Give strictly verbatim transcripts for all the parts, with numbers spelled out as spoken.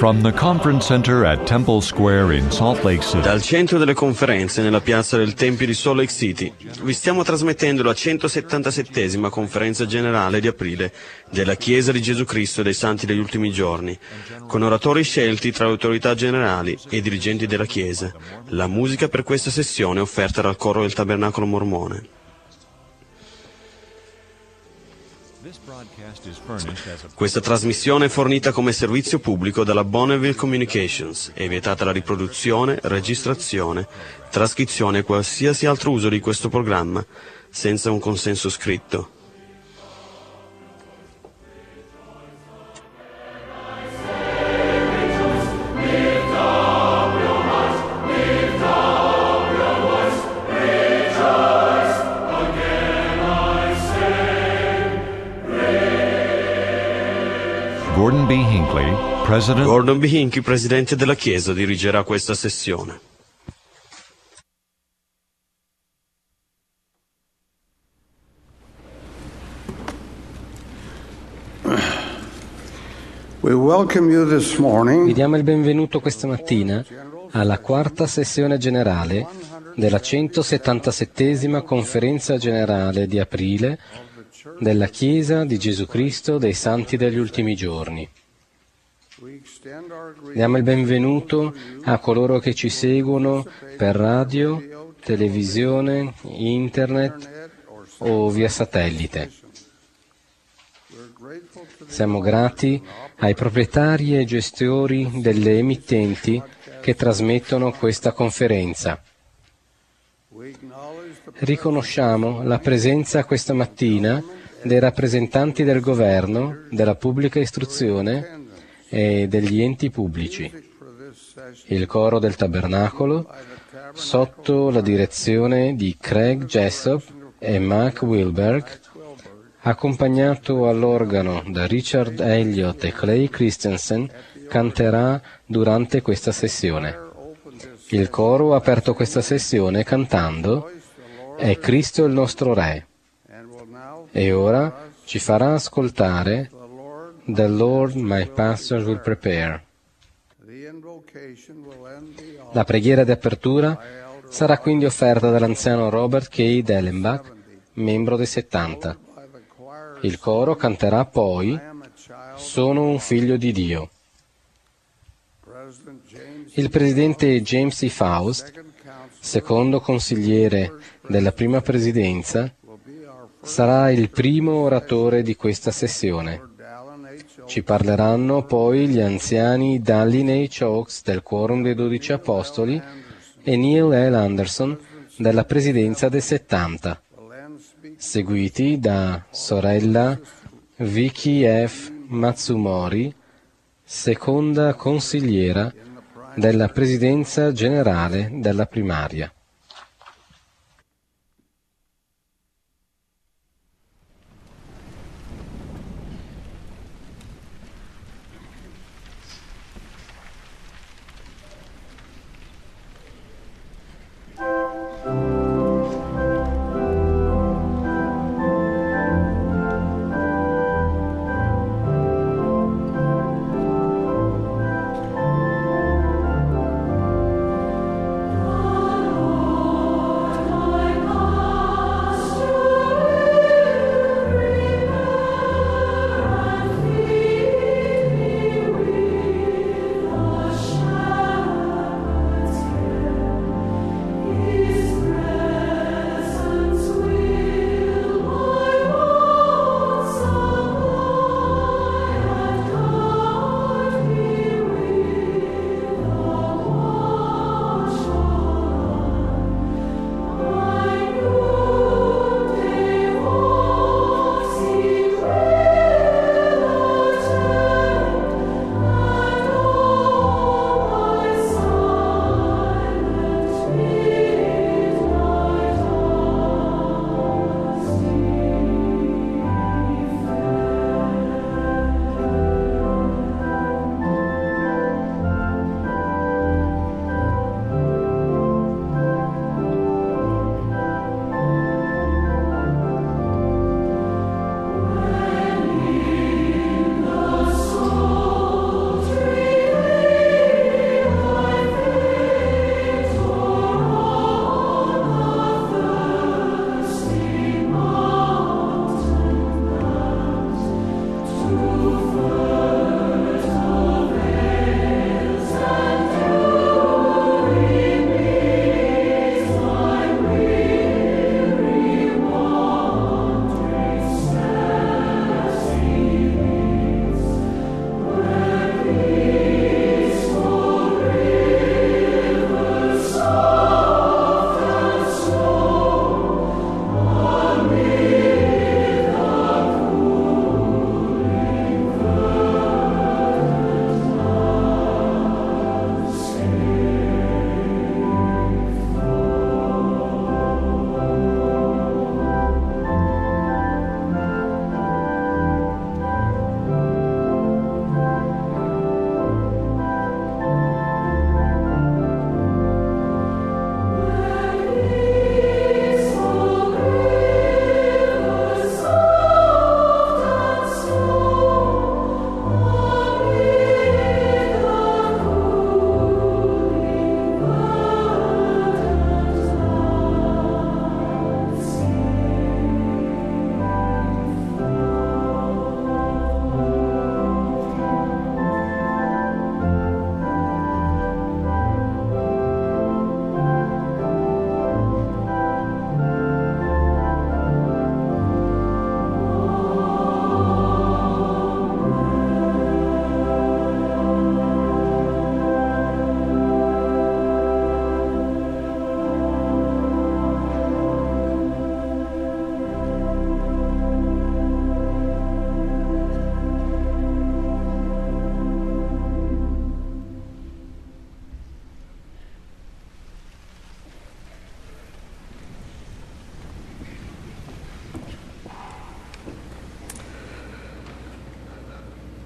From the conference center at Temple Square in Salt Lake City. Dal centro delle conferenze nella piazza del Tempio di Salt Lake City vi stiamo trasmettendo la centosettantasettesima conferenza generale di aprile della Chiesa di Gesù Cristo dei Santi degli Ultimi Giorni, con oratori scelti tra le autorità generali e i dirigenti della Chiesa. La musica per questa sessione è offerta dal coro del Tabernacolo Mormone. Questa trasmissione è fornita come servizio pubblico dalla Bonneville Communications. È vietata la riproduzione, registrazione, trascrizione e qualsiasi altro uso di questo programma senza un consenso scritto. Gordon B. Hinckley, President. Gordon B. Hinckley, Presidente della Chiesa, dirigerà questa sessione. We welcome you this morning. Vi diamo il benvenuto questa mattina alla quarta sessione generale della centosettantasettesima conferenza generale di aprile della Chiesa di Gesù Cristo dei Santi degli Ultimi Giorni. Diamo il benvenuto a coloro che ci seguono per radio, televisione, internet o via satellite. Siamo grati ai proprietari e gestori delle emittenti che trasmettono questa conferenza. Riconosciamo la presenza questa mattina dei rappresentanti del governo, della pubblica istruzione e degli enti pubblici. Il coro del Tabernacolo, sotto la direzione di Craig Jessop e Mark Wilberg, accompagnato all'organo da Richard Elliott e Clay Christensen, canterà durante questa sessione. Il coro ha aperto questa sessione cantando «È Cristo il nostro Re» e ora ci farà ascoltare «The Lord my pastor will prepare». La preghiera di apertura sarà quindi offerta dall'anziano Robert K. Dellenbach, membro dei settanta. Il coro canterà poi «Sono un figlio di Dio». Il presidente James E. Faust, secondo consigliere della prima presidenza, sarà il primo oratore di questa sessione. Ci parleranno poi gli anziani Dallin H. Oaks del Quorum dei Dodici Apostoli e Neil L. Anderson della presidenza dei settanta, seguiti da sorella Vicky F. Matsumori, seconda consigliera della presidenza generale della primaria. Oh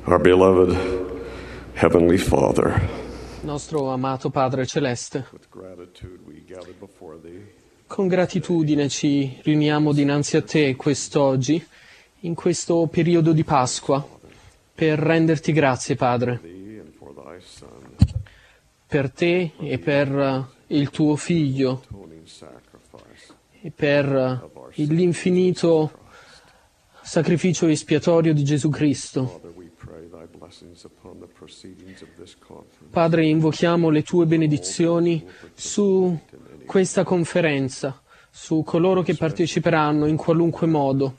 Our beloved Heavenly Father, nostro amato Padre Celeste, with gratitude we gather before Thee, con gratitudine ci riuniamo dinanzi a Te quest'oggi, in questo periodo di Pasqua, per renderti grazie, Padre, Thee and for Thy Son, per Te e per il Tuo Figlio, atoning sacrifice e per l'infinito sacrificio espiatorio di Gesù Cristo. Father, we pray Thy blessings upon the proceedings of this conference. Padre, invochiamo le Tue benedizioni su questa conferenza, su coloro che parteciperanno in qualunque modo.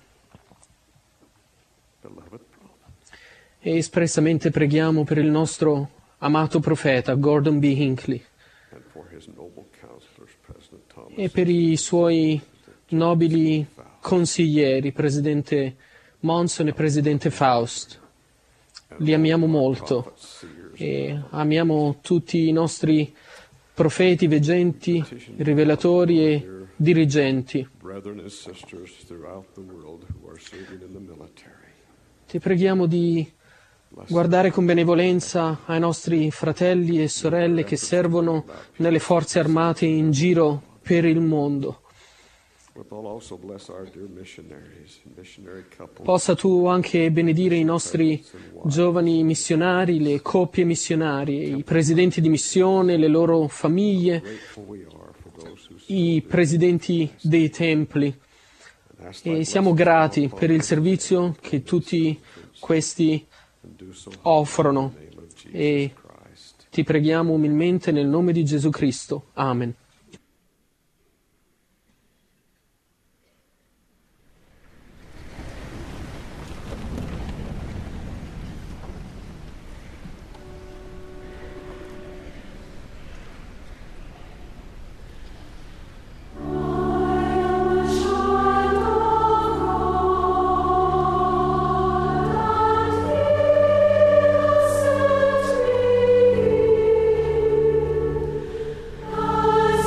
Beloved brother, E espressamente preghiamo per il nostro amato profeta Gordon B. Hinckley and for his noble counselors, President Thomas e per i suoi nobili consiglieri, Presidente Monson e Presidente Faust. Li amiamo molto e amiamo tutti i nostri profeti, veggenti, rivelatori e dirigenti. brethren and sisters throughout the world who are serving in the military. Ti preghiamo di guardare con benevolenza ai nostri fratelli e sorelle che servono nelle forze armate in giro per il mondo. Withal also bless our dear missionaries, missionary couples. Possa tu anche benedire i nostri giovani missionari, le coppie missionarie, i presidenti di missione, le loro famiglie, Grateful we are for those who i presidenti dei templi. ask Thy E siamo blessings grati upon per il them servizio che tutti questi and do so offrono. in the name of Jesus E Christ. ti preghiamo umilmente nel nome di Gesù Cristo. Amen. I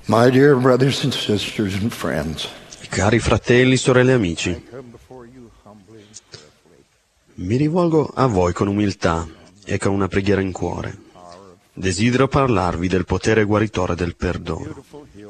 My dear brothers and sisters and friends, Cari fratelli, sorelle e amici, mi rivolgo a voi con umiltà e con una preghiera in cuore. Desidero parlarvi del potere guaritore del perdono.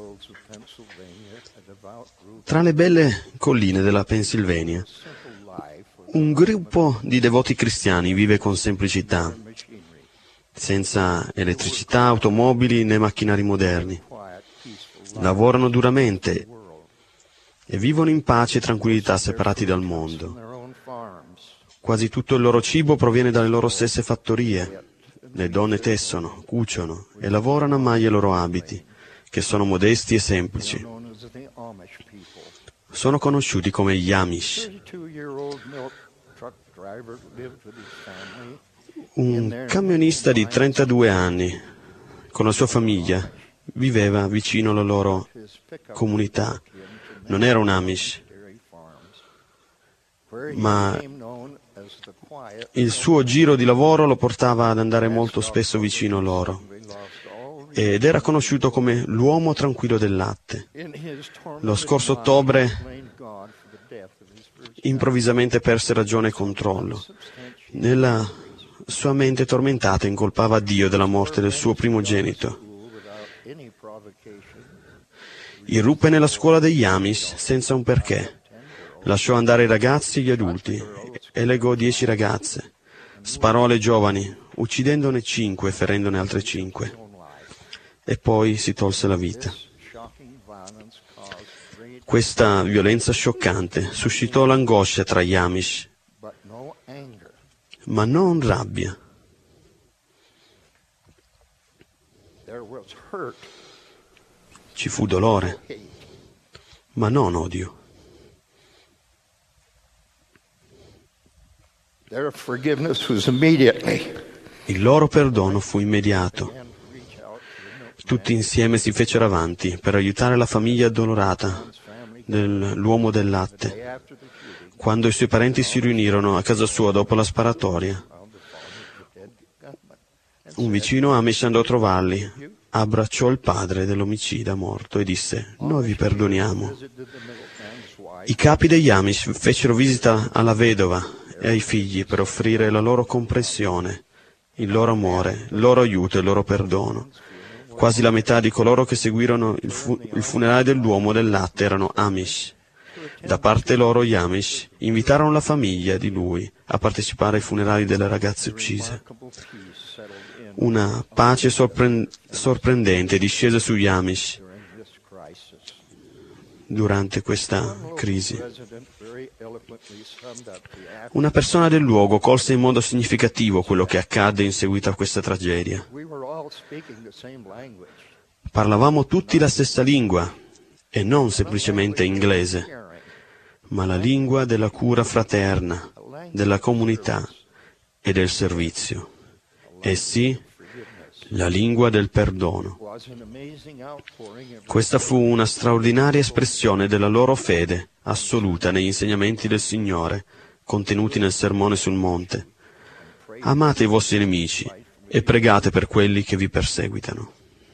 Tra le belle colline della Pennsylvania, un gruppo di devoti cristiani vive con semplicità, senza elettricità, automobili né macchinari moderni. Lavorano duramente e vivono in pace e tranquillità separati dal mondo. Quasi tutto il loro cibo proviene dalle loro stesse fattorie. Le donne tessono, cuciono e lavorano a maglia i loro abiti, che sono modesti e semplici. Sono conosciuti come gli Amish. Un camionista di trentadue anni, con la sua famiglia, viveva vicino alla loro comunità. Non era un Amish, ma il suo giro di lavoro lo portava ad andare molto spesso vicino a loro ed era conosciuto come l'uomo tranquillo del latte. Lo scorso ottobre improvvisamente perse ragione e controllo. Nella sua mente tormentata incolpava Dio della morte del suo primogenito. Irruppe nella scuola degli Amish senza un perché. Lasciò andare i ragazzi e gli adulti e legò dieci ragazze. Sparò alle giovani, uccidendone cinque e ferendone altre cinque. E poi si tolse la vita. Questa violenza scioccante suscitò l'angoscia tra gli Amish, ma non rabbia. Ci fu dolore, ma non odio. Il loro perdono fu immediato. Tutti insieme si fecero avanti per aiutare la famiglia addolorata dell'uomo del latte. Quando i suoi parenti si riunirono a casa sua dopo la sparatoria, un vicino Amish andò a trovarli, abbracciò il padre dell'omicida morto e disse: «Noi vi perdoniamo». I capi degli Amish fecero visita alla vedova e ai figli per offrire la loro comprensione, il loro amore, il loro aiuto e il loro perdono. Quasi la metà di coloro che seguirono il, fu- il funerale dell'uomo del latte erano Amish. Da parte loro gli Amish invitarono la famiglia di lui a partecipare ai funerali delle ragazze uccise. Una pace sorpre- sorprendente discese sugli Amish durante questa crisi. Una persona del luogo colse in modo significativo quello che accadde in seguito a questa tragedia. Parlavamo tutti la stessa lingua, e non semplicemente inglese, ma la lingua della cura fraterna, della comunità e del servizio. E sì, la lingua del perdono. Questa fu una straordinaria espressione della loro fede assoluta negli insegnamenti del Signore contenuti nel Sermone sul Monte. Amate i vostri nemici e pregate per quelli che vi perseguitano.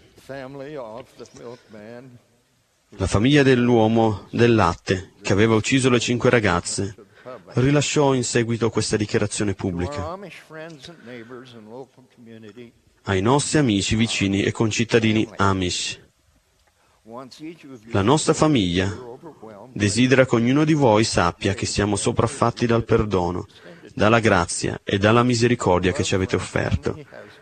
La famiglia dell'uomo del latte, che aveva ucciso le cinque ragazze, rilasciò in seguito questa dichiarazione pubblica: ai nostri amici, vicini e concittadini Amish, la nostra famiglia desidera che ognuno di voi sappia che siamo sopraffatti dal perdono, dalla grazia e dalla misericordia che ci avete offerto.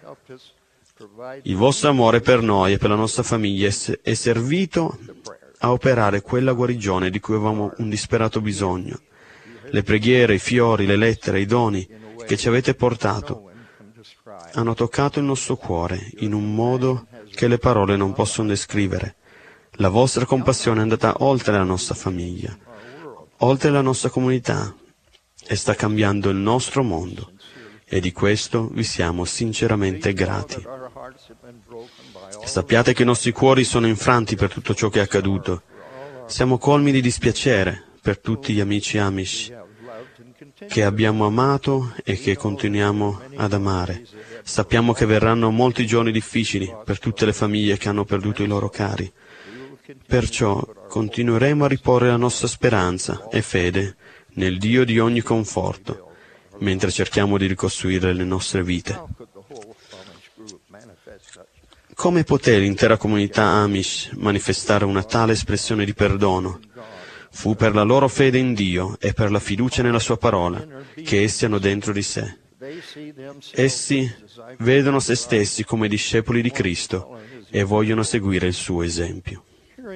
Il vostro amore per noi e per la nostra famiglia è servito a operare quella guarigione di cui avevamo un disperato bisogno. Le preghiere, i fiori, le lettere, i doni che ci avete portato hanno toccato il nostro cuore in un modo che le parole non possono descrivere. La vostra compassione è andata oltre la nostra famiglia, oltre la nostra comunità, e sta cambiando il nostro mondo, e di questo vi siamo sinceramente grati. Sappiate che i nostri cuori sono infranti per tutto ciò che è accaduto. Siamo colmi di dispiacere per tutti gli amici Amish che abbiamo amato e che continuiamo ad amare. Sappiamo che verranno molti giorni difficili per tutte le famiglie che hanno perduto i loro cari. Perciò continueremo a riporre la nostra speranza e fede nel Dio di ogni conforto, mentre cerchiamo di ricostruire le nostre vite. Come poté l'intera comunità Amish manifestare una tale espressione di perdono? Fu per la loro fede in Dio e per la fiducia nella sua parola che essi hanno dentro di sé. Essi vedono se stessi come discepoli di Cristo e vogliono seguire il suo esempio.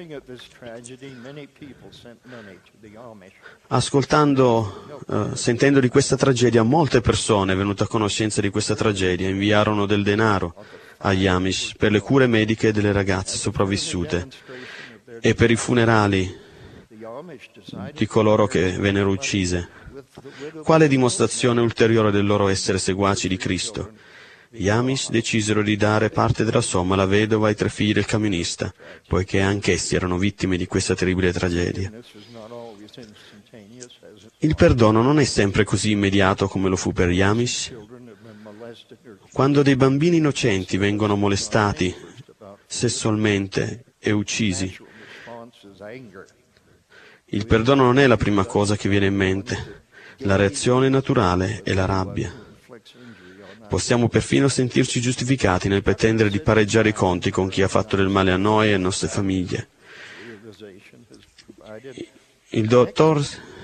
Ascoltando, uh, sentendo di questa tragedia, molte persone, venute a conoscenza di questa tragedia, inviarono del denaro agli Amish per le cure mediche delle ragazze sopravvissute e per i funerali di coloro che vennero uccise. Quale dimostrazione ulteriore del loro essere seguaci di Cristo? Gli Amish decisero di dare parte della somma alla vedova e ai tre figli del camionista, poiché anch'essi erano vittime di questa terribile tragedia. Il perdono non è sempre così immediato come lo fu per gli Amish. Quando dei bambini innocenti vengono molestati sessualmente e uccisi, il perdono non è la prima cosa che viene in mente. La reazione naturale è la rabbia. Possiamo perfino sentirci giustificati nel pretendere di pareggiare i conti con chi ha fatto del male a noi e alle nostre famiglie. Il dottor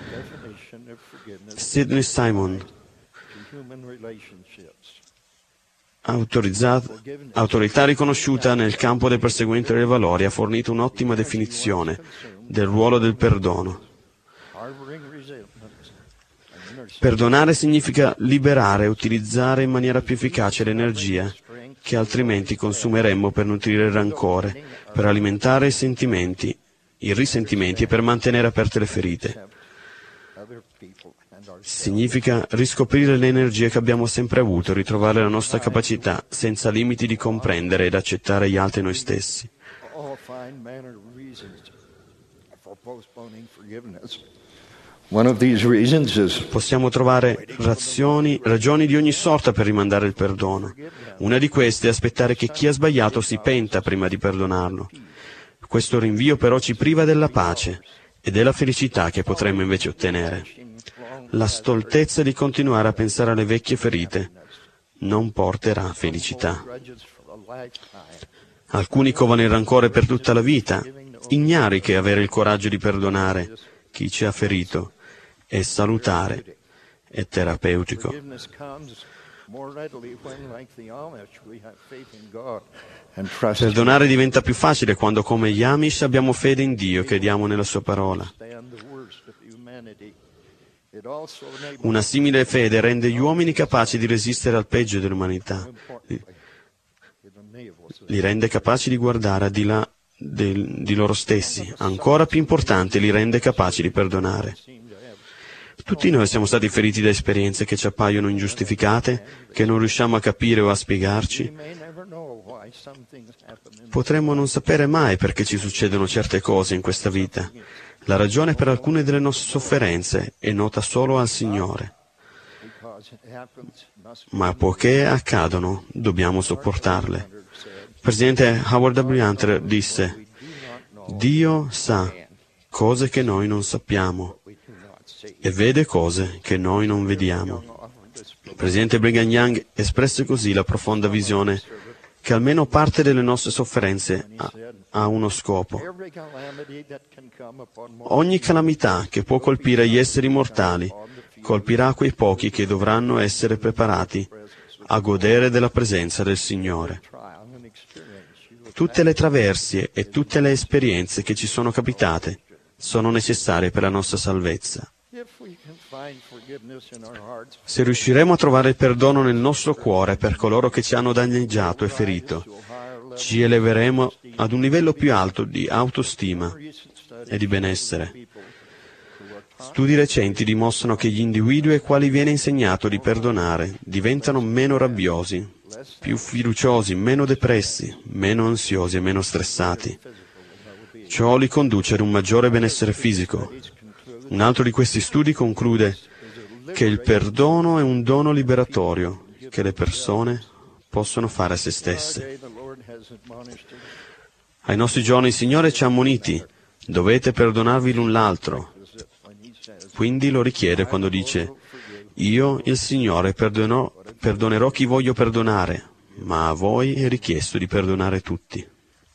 Sidney Simon, autorità riconosciuta nel campo del perseguimento dei valori, ha fornito un'ottima definizione del ruolo del perdono. Perdonare significa liberare e utilizzare in maniera più efficace l'energia che altrimenti consumeremmo per nutrire il rancore, per alimentare i sentimenti, i risentimenti e per mantenere aperte le ferite. Significa riscoprire l'energia che abbiamo sempre avuto, ritrovare la nostra capacità senza limiti di comprendere ed accettare gli altri e noi stessi. Possiamo trovare razioni, ragioni di ogni sorta per rimandare il perdono. Una di queste è aspettare che chi ha sbagliato si penta prima di perdonarlo. Questo rinvio però ci priva della pace e della felicità che potremmo invece ottenere. La stoltezza di continuare a pensare alle vecchie ferite non porterà felicità. Alcuni covano il rancore per tutta la vita, ignari che avere il coraggio di perdonare chi ci ha ferito è salutare e terapeutico. Perdonare diventa più facile quando, come gli Amish, abbiamo fede in Dio e crediamo nella sua parola. Una simile fede rende gli uomini capaci di resistere al peggio dell'umanità, li rende capaci di guardare al di là del, di loro stessi, ancora più importante, li rende capaci di perdonare. Tutti noi siamo stati feriti da esperienze che ci appaiono ingiustificate, che non riusciamo a capire o a spiegarci. Potremmo non sapere mai perché ci succedono certe cose in questa vita. La ragione per alcune delle nostre sofferenze è nota solo al Signore. Ma poiché accadono, dobbiamo sopportarle. Il presidente Howard W. Hunter disse: Dio sa cose che noi non sappiamo e vede cose che noi non vediamo. Il presidente Brigham Young espresse così la profonda visione che almeno parte delle nostre sofferenze ha, ha uno scopo. Ogni calamità che può colpire gli esseri mortali colpirà quei pochi che dovranno essere preparati a godere della presenza del Signore. Tutte le traversie e tutte le esperienze che ci sono capitate sono necessarie per la nostra salvezza. Se riusciremo a trovare il perdono nel nostro cuore per coloro che ci hanno danneggiato e ferito, ci eleveremo ad un livello più alto di autostima e di benessere. Studi recenti dimostrano che gli individui ai quali viene insegnato di perdonare diventano meno rabbiosi, più fiduciosi, meno depressi, meno ansiosi e meno stressati. Ciò li conduce ad un maggiore benessere fisico. Un altro di questi studi conclude che il perdono è un dono liberatorio che le persone possono fare a se stesse. Ai nostri giorni il Signore ci ha ammoniti, dovete perdonarvi l'un l'altro. Quindi lo richiede quando dice, io, il Signore, perdonerò, perdonerò chi voglio perdonare, ma a voi è richiesto di perdonare tutti.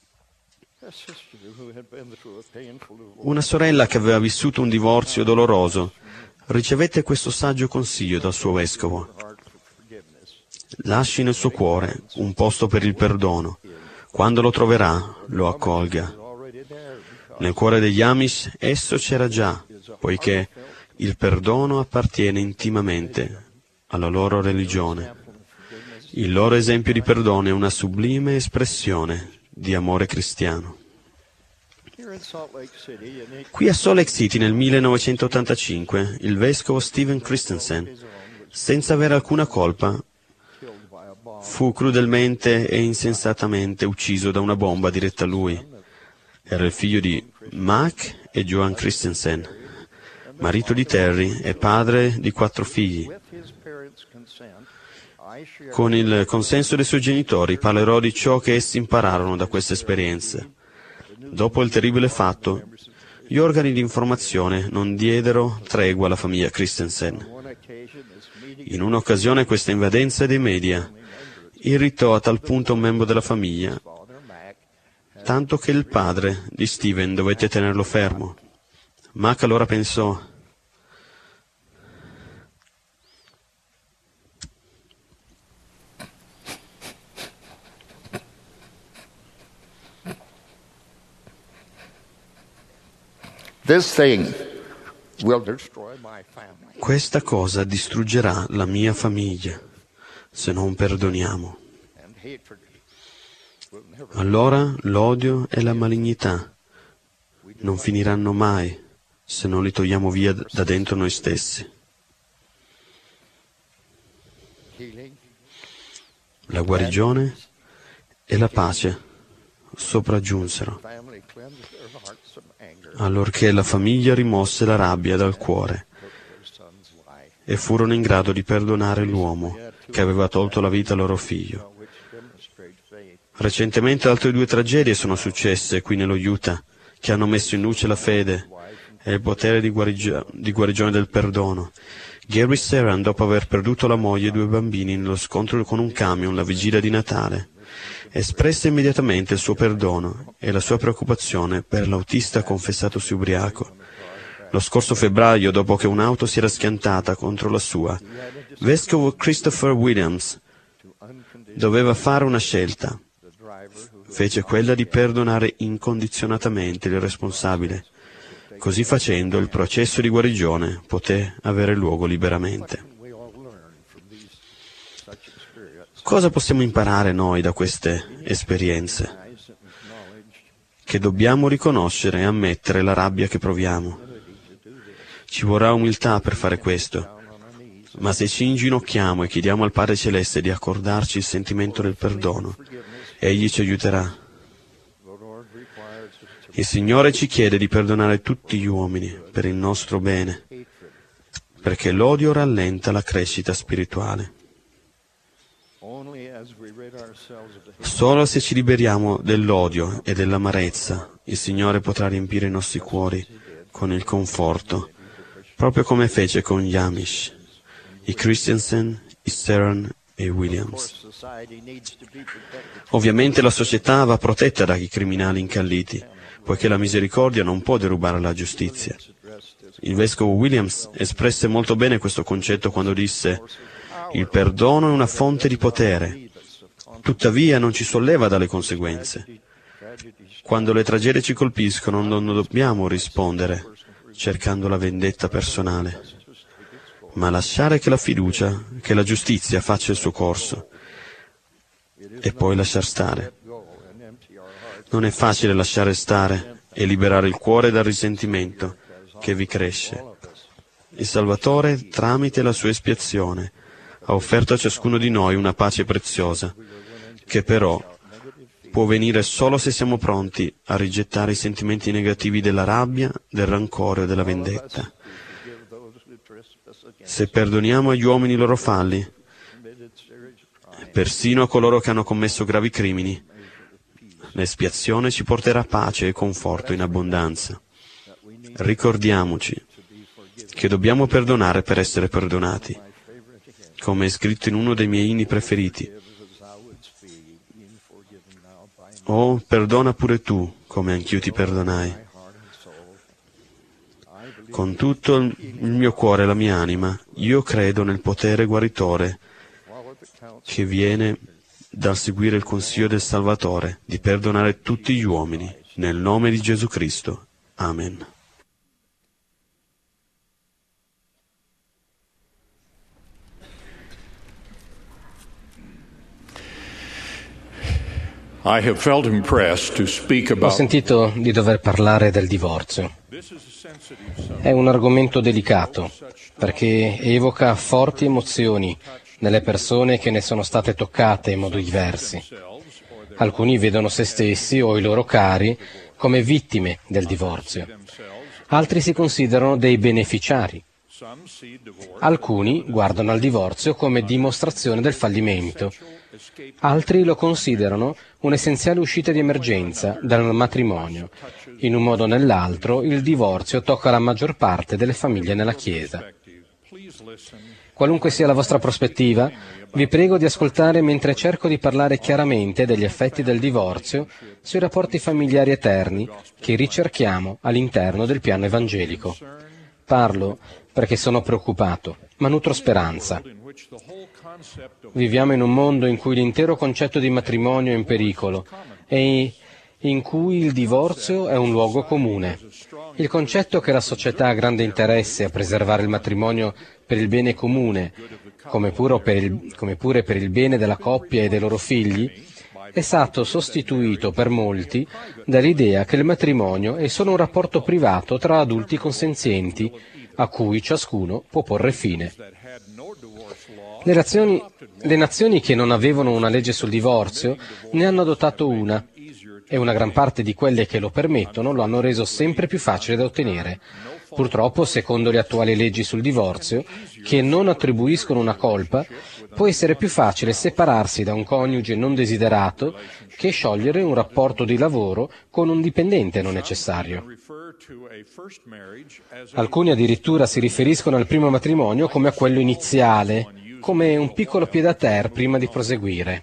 Una sorella che aveva vissuto un divorzio doloroso ricevette questo saggio consiglio dal suo vescovo. Lasci nel suo cuore un posto per il perdono. Quando lo troverà, lo accolga. Nel cuore degli Amish esso c'era già, poiché il perdono appartiene intimamente alla loro religione. Il loro esempio di perdono è una sublime espressione di amore cristiano. Qui a Salt Lake City nel millenovecentottantacinque il vescovo Steven Christensen, senza avere alcuna colpa, fu crudelmente e insensatamente ucciso da una bomba diretta a lui. Era il figlio di Mac e Joan Christensen, marito di Terry e padre di quattro figli. Con il consenso dei suoi genitori parlerò di ciò che essi impararono da queste esperienze. Dopo il terribile fatto, gli organi di informazione non diedero tregua alla famiglia Christensen. In un'occasione questa invadenza dei media irritò a tal punto un membro della famiglia, tanto che il padre di Steven dovette tenerlo fermo. Mac allora pensò, This thing will destroy my family. questa cosa distruggerà la mia famiglia se non perdoniamo. And hatred will never. Allora l'odio e la malignità non finiranno mai se non li togliamo via da dentro noi stessi. Healing. La guarigione e la pace sopraggiunsero, Family cleansed their hearts from anger. allorché la famiglia rimosse la rabbia dal cuore Took their son's life. e furono in grado di perdonare l'uomo che aveva tolto la vita al loro figlio. Which demonstrates faith. Recentemente altre due tragedie sono successe qui nello Utah, che hanno messo in luce la fede e il potere di, guarigi- di guarigione del perdono. Gary Saran, dopo aver perduto la moglie e due bambini nello scontro con un camion la vigilia di Natale, espresse immediatamente il suo perdono e la sua preoccupazione per l'autista confessatosi ubriaco. Lo scorso febbraio, dopo che un'auto si era schiantata contro la sua, vescovo Christopher Williams doveva fare una scelta. Fece quella di perdonare incondizionatamente il responsabile. Così facendo, il processo di guarigione poté avere luogo liberamente. We all learn from these such experiences. Cosa possiamo imparare noi da queste esperienze? Recognize and acknowledge Che dobbiamo riconoscere e ammettere la rabbia che proviamo. Ci vorrà umiltà per fare questo, ma se ci inginocchiamo e chiediamo al Padre Celeste di accordarci il sentimento del perdono, Egli ci aiuterà. the Lord requires us to Il Signore ci chiede di perdonare tutti gli uomini per il nostro bene, perché l'odio rallenta la crescita spirituale. only as we rid ourselves of the hate Solo se ci liberiamo dell'odio e dell'amarezza, il Signore potrà riempire i nostri cuori con il conforto, proprio come fece con gli Amish, i Christensen, i Saran e i Williams. society needs to be protected. Ovviamente la società va protetta dai criminali incalliti, poiché la misericordia non può derubare la giustizia. Il vescovo Williams espresse molto bene questo concetto quando disse: il perdono è una fonte di potere, tuttavia non ci solleva dalle conseguenze. Quando le tragedie ci colpiscono non dobbiamo rispondere cercando la vendetta personale, ma lasciare che la fiducia, che la giustizia faccia il suo corso e poi lasciar stare. Non è facile lasciare stare e liberare il cuore dal risentimento che vi cresce. Il Salvatore, tramite la sua espiazione, ha offerto a ciascuno di noi una pace preziosa, che però può venire solo se siamo pronti a rigettare i sentimenti negativi della rabbia, del rancore o della vendetta. Se perdoniamo agli uomini i loro falli, persino a coloro che hanno commesso gravi crimini, L'espiazione ci porterà pace e conforto in abbondanza. Ricordiamoci che dobbiamo perdonare per essere perdonati, come è scritto in uno dei miei inni preferiti. Oh, perdona pure tu, come anch'io ti perdonai. Con tutto il mio cuore e la mia anima, io credo nel potere guaritore che viene dal seguire il consiglio del Salvatore di perdonare tutti gli uomini, nel nome di Gesù Cristo. Amen. I have felt impressed to speak about... Ho sentito di dover parlare del divorzio. È un argomento delicato perché evoca forti emozioni nelle persone che ne sono state toccate in modi diversi. Alcuni vedono se stessi o i loro cari come vittime del divorzio. Altri si considerano dei beneficiari. Alcuni guardano al divorzio come dimostrazione del fallimento. Altri lo considerano un'essenziale uscita di emergenza dal matrimonio. In un modo o nell'altro, il divorzio tocca la maggior parte delle famiglie nella Chiesa. Qualunque sia la vostra prospettiva, vi prego di ascoltare mentre cerco di parlare chiaramente degli effetti del divorzio sui rapporti familiari eterni che ricerchiamo all'interno del piano evangelico. Parlo perché sono preoccupato, ma nutro speranza. Viviamo in un mondo in cui l'intero concetto di matrimonio è in pericolo e in cui il divorzio è un luogo comune. Il concetto che la società ha grande interesse a preservare il matrimonio per il bene comune, come pure per il, come pure per il bene della coppia e dei loro figli, è stato sostituito per molti dall'idea che il matrimonio è solo un rapporto privato tra adulti consenzienti a cui ciascuno può porre fine. Le nazioni, le nazioni che non avevano una legge sul divorzio ne hanno adottato una, e una gran parte di quelle che lo permettono lo hanno reso sempre più facile da ottenere. Purtroppo, secondo le attuali leggi sul divorzio, che non attribuiscono una colpa, può essere più facile separarsi da un coniuge non desiderato che sciogliere un rapporto di lavoro con un dipendente non necessario. Alcuni addirittura si riferiscono al primo matrimonio come a quello iniziale, come un piccolo pied-à-terre prima di proseguire.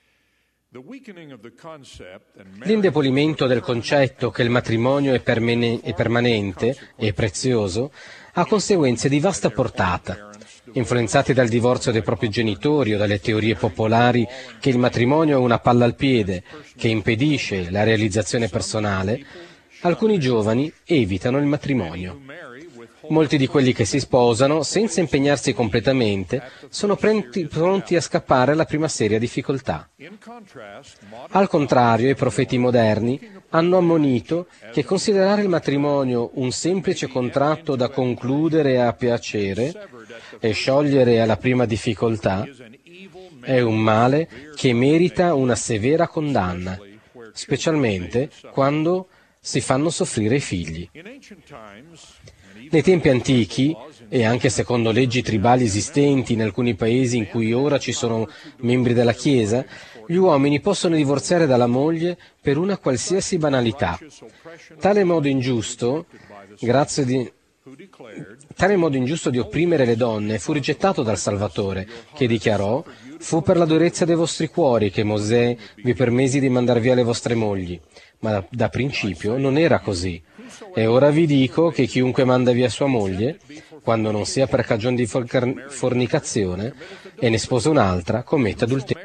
L'indebolimento del concetto che il matrimonio è, permane- è permanente e prezioso ha conseguenze di vasta portata. Influenzati dal divorzio dei propri genitori o dalle teorie popolari che il matrimonio è una palla al piede che impedisce la realizzazione personale, alcuni giovani evitano il matrimonio. Molti di quelli che si sposano, senza impegnarsi completamente, sono pronti, pronti a scappare alla prima seria difficoltà. Al contrario, i profeti moderni hanno ammonito che considerare il matrimonio un semplice contratto da concludere a piacere e sciogliere alla prima difficoltà è un male che merita una severa condanna, specialmente quando si fanno soffrire i figli. Nei tempi antichi, e anche secondo leggi tribali esistenti in alcuni paesi in cui ora ci sono membri della Chiesa, gli uomini possono divorziare dalla moglie per una qualsiasi banalità. Tale modo ingiusto, grazie di, tale modo ingiusto di opprimere le donne fu rigettato dal Salvatore, che dichiarò: «Fu per la durezza dei vostri cuori che Mosè vi permise di mandar via le vostre mogli». Ma da, da principio non era così. E ora vi dico che chiunque manda via sua moglie, quando non sia per cagione di fornicazione, e ne sposa un'altra, commette adulterio.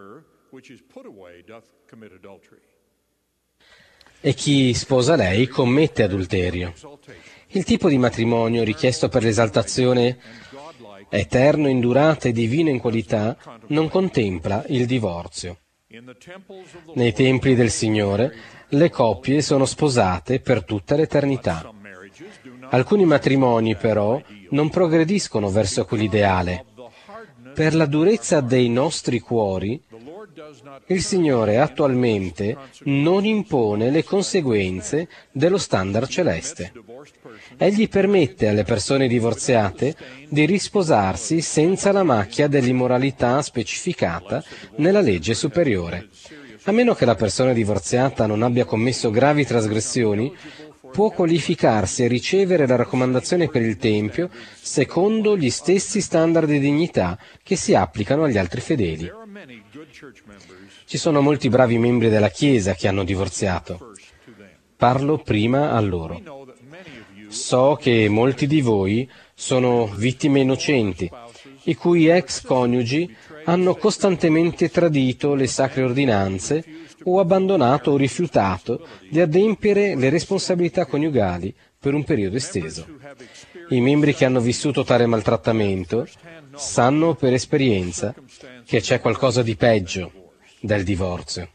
E chi sposa lei commette adulterio. Il tipo di matrimonio richiesto per l'esaltazione eterno in durata e divino in qualità non contempla il divorzio. Nei templi del Signore le coppie sono sposate per tutta l'eternità. Alcuni matrimoni, però, non progrediscono verso quell'ideale. Per la durezza dei nostri cuori, il Signore attualmente non impone le conseguenze dello standard celeste. Egli permette alle persone divorziate di risposarsi senza la macchia dell'immoralità specificata nella legge superiore. A meno che la persona divorziata non abbia commesso gravi trasgressioni, può qualificarsi a ricevere la raccomandazione per il Tempio secondo gli stessi standard di dignità che si applicano agli altri fedeli. Ci sono molti bravi membri della Chiesa che hanno divorziato. Parlo prima a loro. So che molti di voi sono vittime innocenti, i cui ex coniugi hanno costantemente tradito le sacre ordinanze o abbandonato o rifiutato di adempiere le responsabilità coniugali per un periodo esteso. I membri che hanno vissuto tale maltrattamento sanno per esperienza che c'è qualcosa di peggio del divorzio.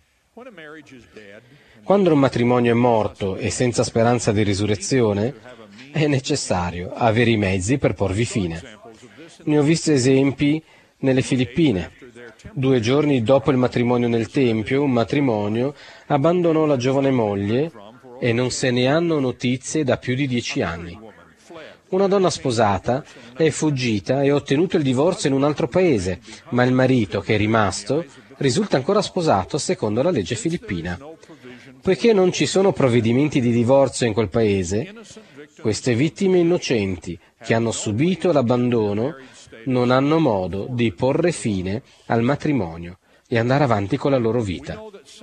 Quando un matrimonio è morto e senza speranza di risurrezione, è necessario avere i mezzi per porvi fine. Ne ho visti esempi nelle Filippine. Due giorni dopo il matrimonio nel Tempio, un matrimonio abbandonò la giovane moglie e non se ne hanno notizie da più di dieci anni. Una donna sposata è fuggita e ha ottenuto il divorzio in un altro paese, ma il marito, che è rimasto, risulta ancora sposato secondo la legge filippina. Poiché non ci sono provvedimenti di divorzio in quel paese, queste vittime innocenti che hanno subito l'abbandono non hanno modo di porre fine al matrimonio e andare avanti con la loro vita.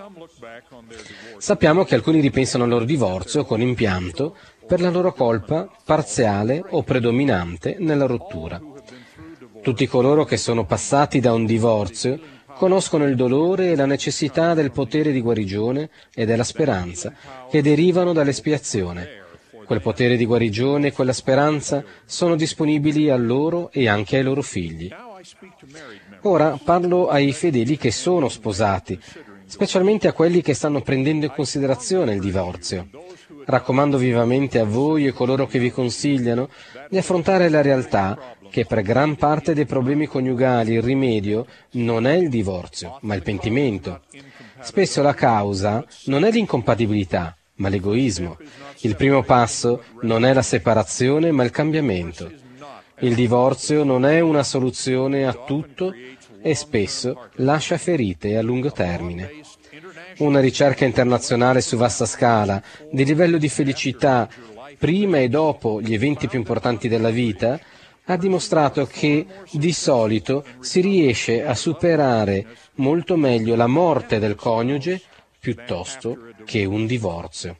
Sappiamo che alcuni ripensano al loro divorzio con impianto per la loro colpa parziale o predominante nella rottura. Tutti coloro che sono passati da un divorzio conoscono il dolore e la necessità del potere di guarigione e della speranza che derivano dall'espiazione. Quel potere di guarigione e quella speranza sono disponibili a loro e anche ai loro figli. Ora parlo ai fedeli che sono sposati, specialmente a quelli che stanno prendendo in considerazione il divorzio. Raccomando vivamente a voi e coloro che vi consigliano di affrontare la realtà che per gran parte dei problemi coniugali il rimedio non è il divorzio, ma il pentimento. Spesso la causa non è l'incompatibilità, ma l'egoismo. Il primo passo non è la separazione, ma il cambiamento. Il divorzio non è una soluzione a tutto e spesso lascia ferite a lungo termine. Una ricerca internazionale su vasta scala di livello di felicità prima e dopo gli eventi più importanti della vita ha dimostrato che di solito si riesce a superare molto meglio la morte del coniuge piuttosto che un divorzio.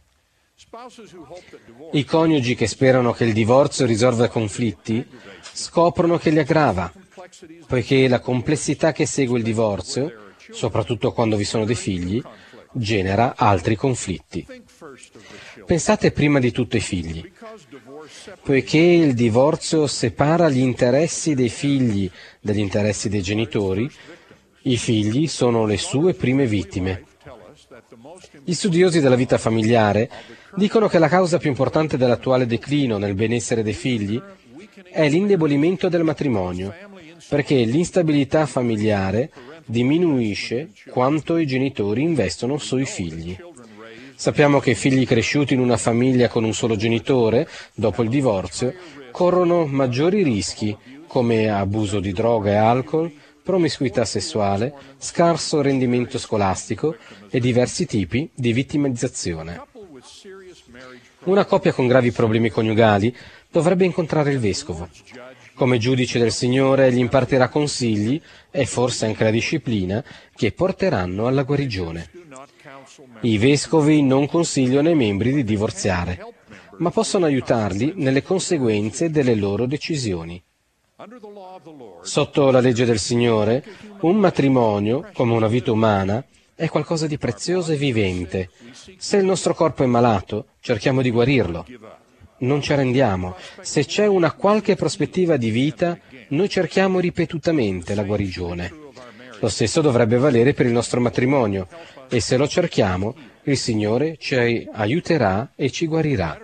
I coniugi che sperano che il divorzio risolva i conflitti scoprono che li aggrava, poiché la complessità che segue il divorzio, soprattutto quando vi sono dei figli, genera altri conflitti. Pensate prima di tutto ai figli. Poiché il divorzio separa gli interessi dei figli dagli interessi dei genitori, i figli sono le sue prime vittime. Gli studiosi della vita familiare dicono che la causa più importante dell'attuale declino nel benessere dei figli è l'indebolimento del matrimonio, perché l'instabilità familiare diminuisce quanto i genitori investono sui figli. Sappiamo che i figli cresciuti in una famiglia con un solo genitore, dopo il divorzio, corrono maggiori rischi come abuso di droga e alcol, promiscuità sessuale, scarso rendimento scolastico e diversi tipi di vittimizzazione. Una coppia con gravi problemi coniugali dovrebbe incontrare il vescovo. Come giudice del Signore egli impartirà consigli e forse anche la disciplina che porteranno alla guarigione. I vescovi non consigliano ai membri di divorziare, ma possono aiutarli nelle conseguenze delle loro decisioni. Sotto la legge del Signore, un matrimonio, come una vita umana, è qualcosa di prezioso e vivente. Se il nostro corpo è malato, cerchiamo di guarirlo. Non ci arrendiamo. Se c'è una qualche prospettiva di vita, noi cerchiamo ripetutamente la guarigione. Lo stesso dovrebbe valere per il nostro matrimonio, e se lo cerchiamo, il Signore ci aiuterà e ci guarirà.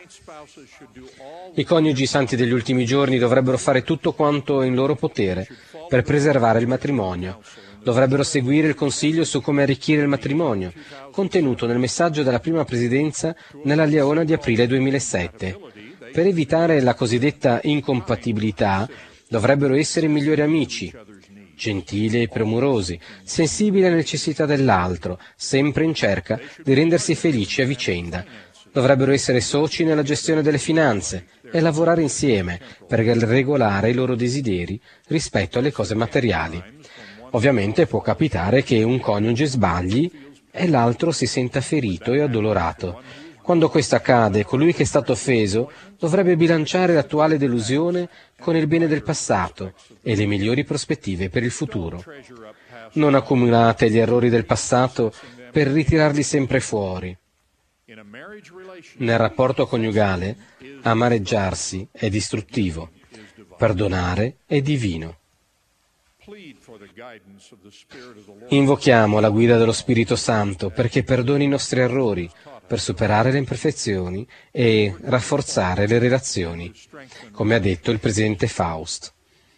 I coniugi santi degli ultimi giorni dovrebbero fare tutto quanto è in loro potere per preservare il matrimonio. Dovrebbero seguire il consiglio su come arricchire il matrimonio, contenuto nel messaggio della prima presidenza nella Leona di aprile duemilasette. Per evitare la cosiddetta incompatibilità, dovrebbero essere migliori amici, gentili e premurosi, sensibili alle necessità dell'altro, sempre in cerca di rendersi felici a vicenda. Dovrebbero essere soci nella gestione delle finanze e lavorare insieme per regolare i loro desideri rispetto alle cose materiali. Ovviamente può capitare che un coniuge sbagli e l'altro si senta ferito e addolorato. Quando questo accade, colui che è stato offeso dovrebbe bilanciare l'attuale delusione con il bene del passato e le migliori prospettive per il futuro. Non accumulate gli errori del passato per ritirarli sempre fuori. Nel rapporto coniugale, amareggiarsi è distruttivo, perdonare è divino. Invochiamo la guida dello Spirito Santo perché perdoni i nostri errori, per superare le imperfezioni e rafforzare le relazioni, come ha detto il presidente Faust.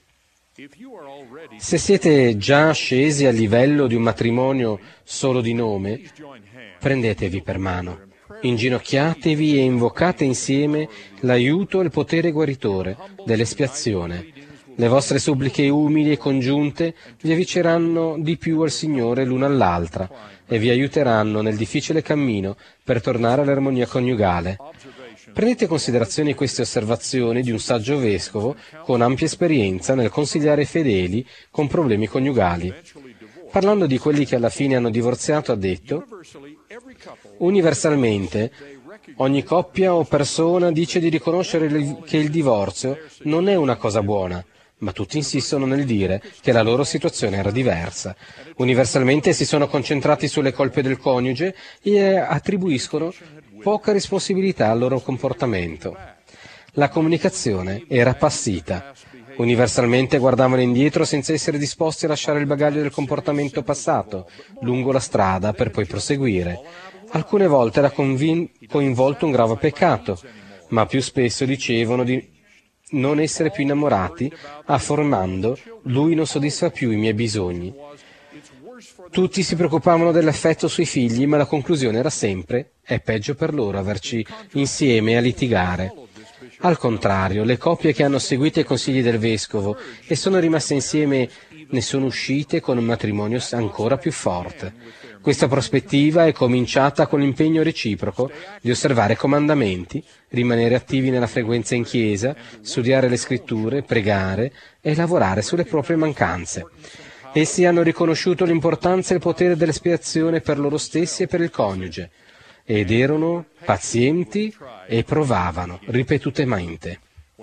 Se siete già scesi al livello di un matrimonio solo di nome, prendetevi per mano, inginocchiatevi e invocate insieme l'aiuto e il potere guaritore dell'espiazione. Le vostre suppliche umili e congiunte vi avvicineranno di più al Signore l'una all'altra e vi aiuteranno nel difficile cammino per tornare all'armonia coniugale. Prendete in considerazione queste osservazioni di un saggio vescovo con ampia esperienza nel consigliare i fedeli con problemi coniugali. Parlando di quelli che alla fine hanno divorziato, ha detto: universalmente, ogni coppia o persona dice di riconoscere che il divorzio non è una cosa buona, ma tutti insistono nel dire che la loro situazione era diversa. Universalmente si sono concentrati sulle colpe del coniuge e attribuiscono poca responsabilità al loro comportamento. La comunicazione era appassita. Universalmente guardavano indietro senza essere disposti a lasciare il bagaglio del comportamento passato lungo la strada per poi proseguire. Alcune volte era convin- coinvolto un grave peccato, ma più spesso dicevano di non essere più innamorati, affermando: lui non soddisfa più i miei bisogni. Tutti si preoccupavano dell'effetto sui figli, ma la conclusione era sempre: è peggio per loro averci insieme a litigare. Al contrario, le coppie che hanno seguito i consigli del vescovo e sono rimaste insieme ne sono uscite con un matrimonio ancora più forte. Questa prospettiva è cominciata con l'impegno reciproco di osservare i comandamenti, rimanere attivi nella frequenza in chiesa, studiare le scritture, pregare e lavorare sulle proprie mancanze. Essi hanno riconosciuto l'importanza e il potere dell'espiazione per loro stessi e per il coniuge, ed erano pazienti e provavano ripetutamente.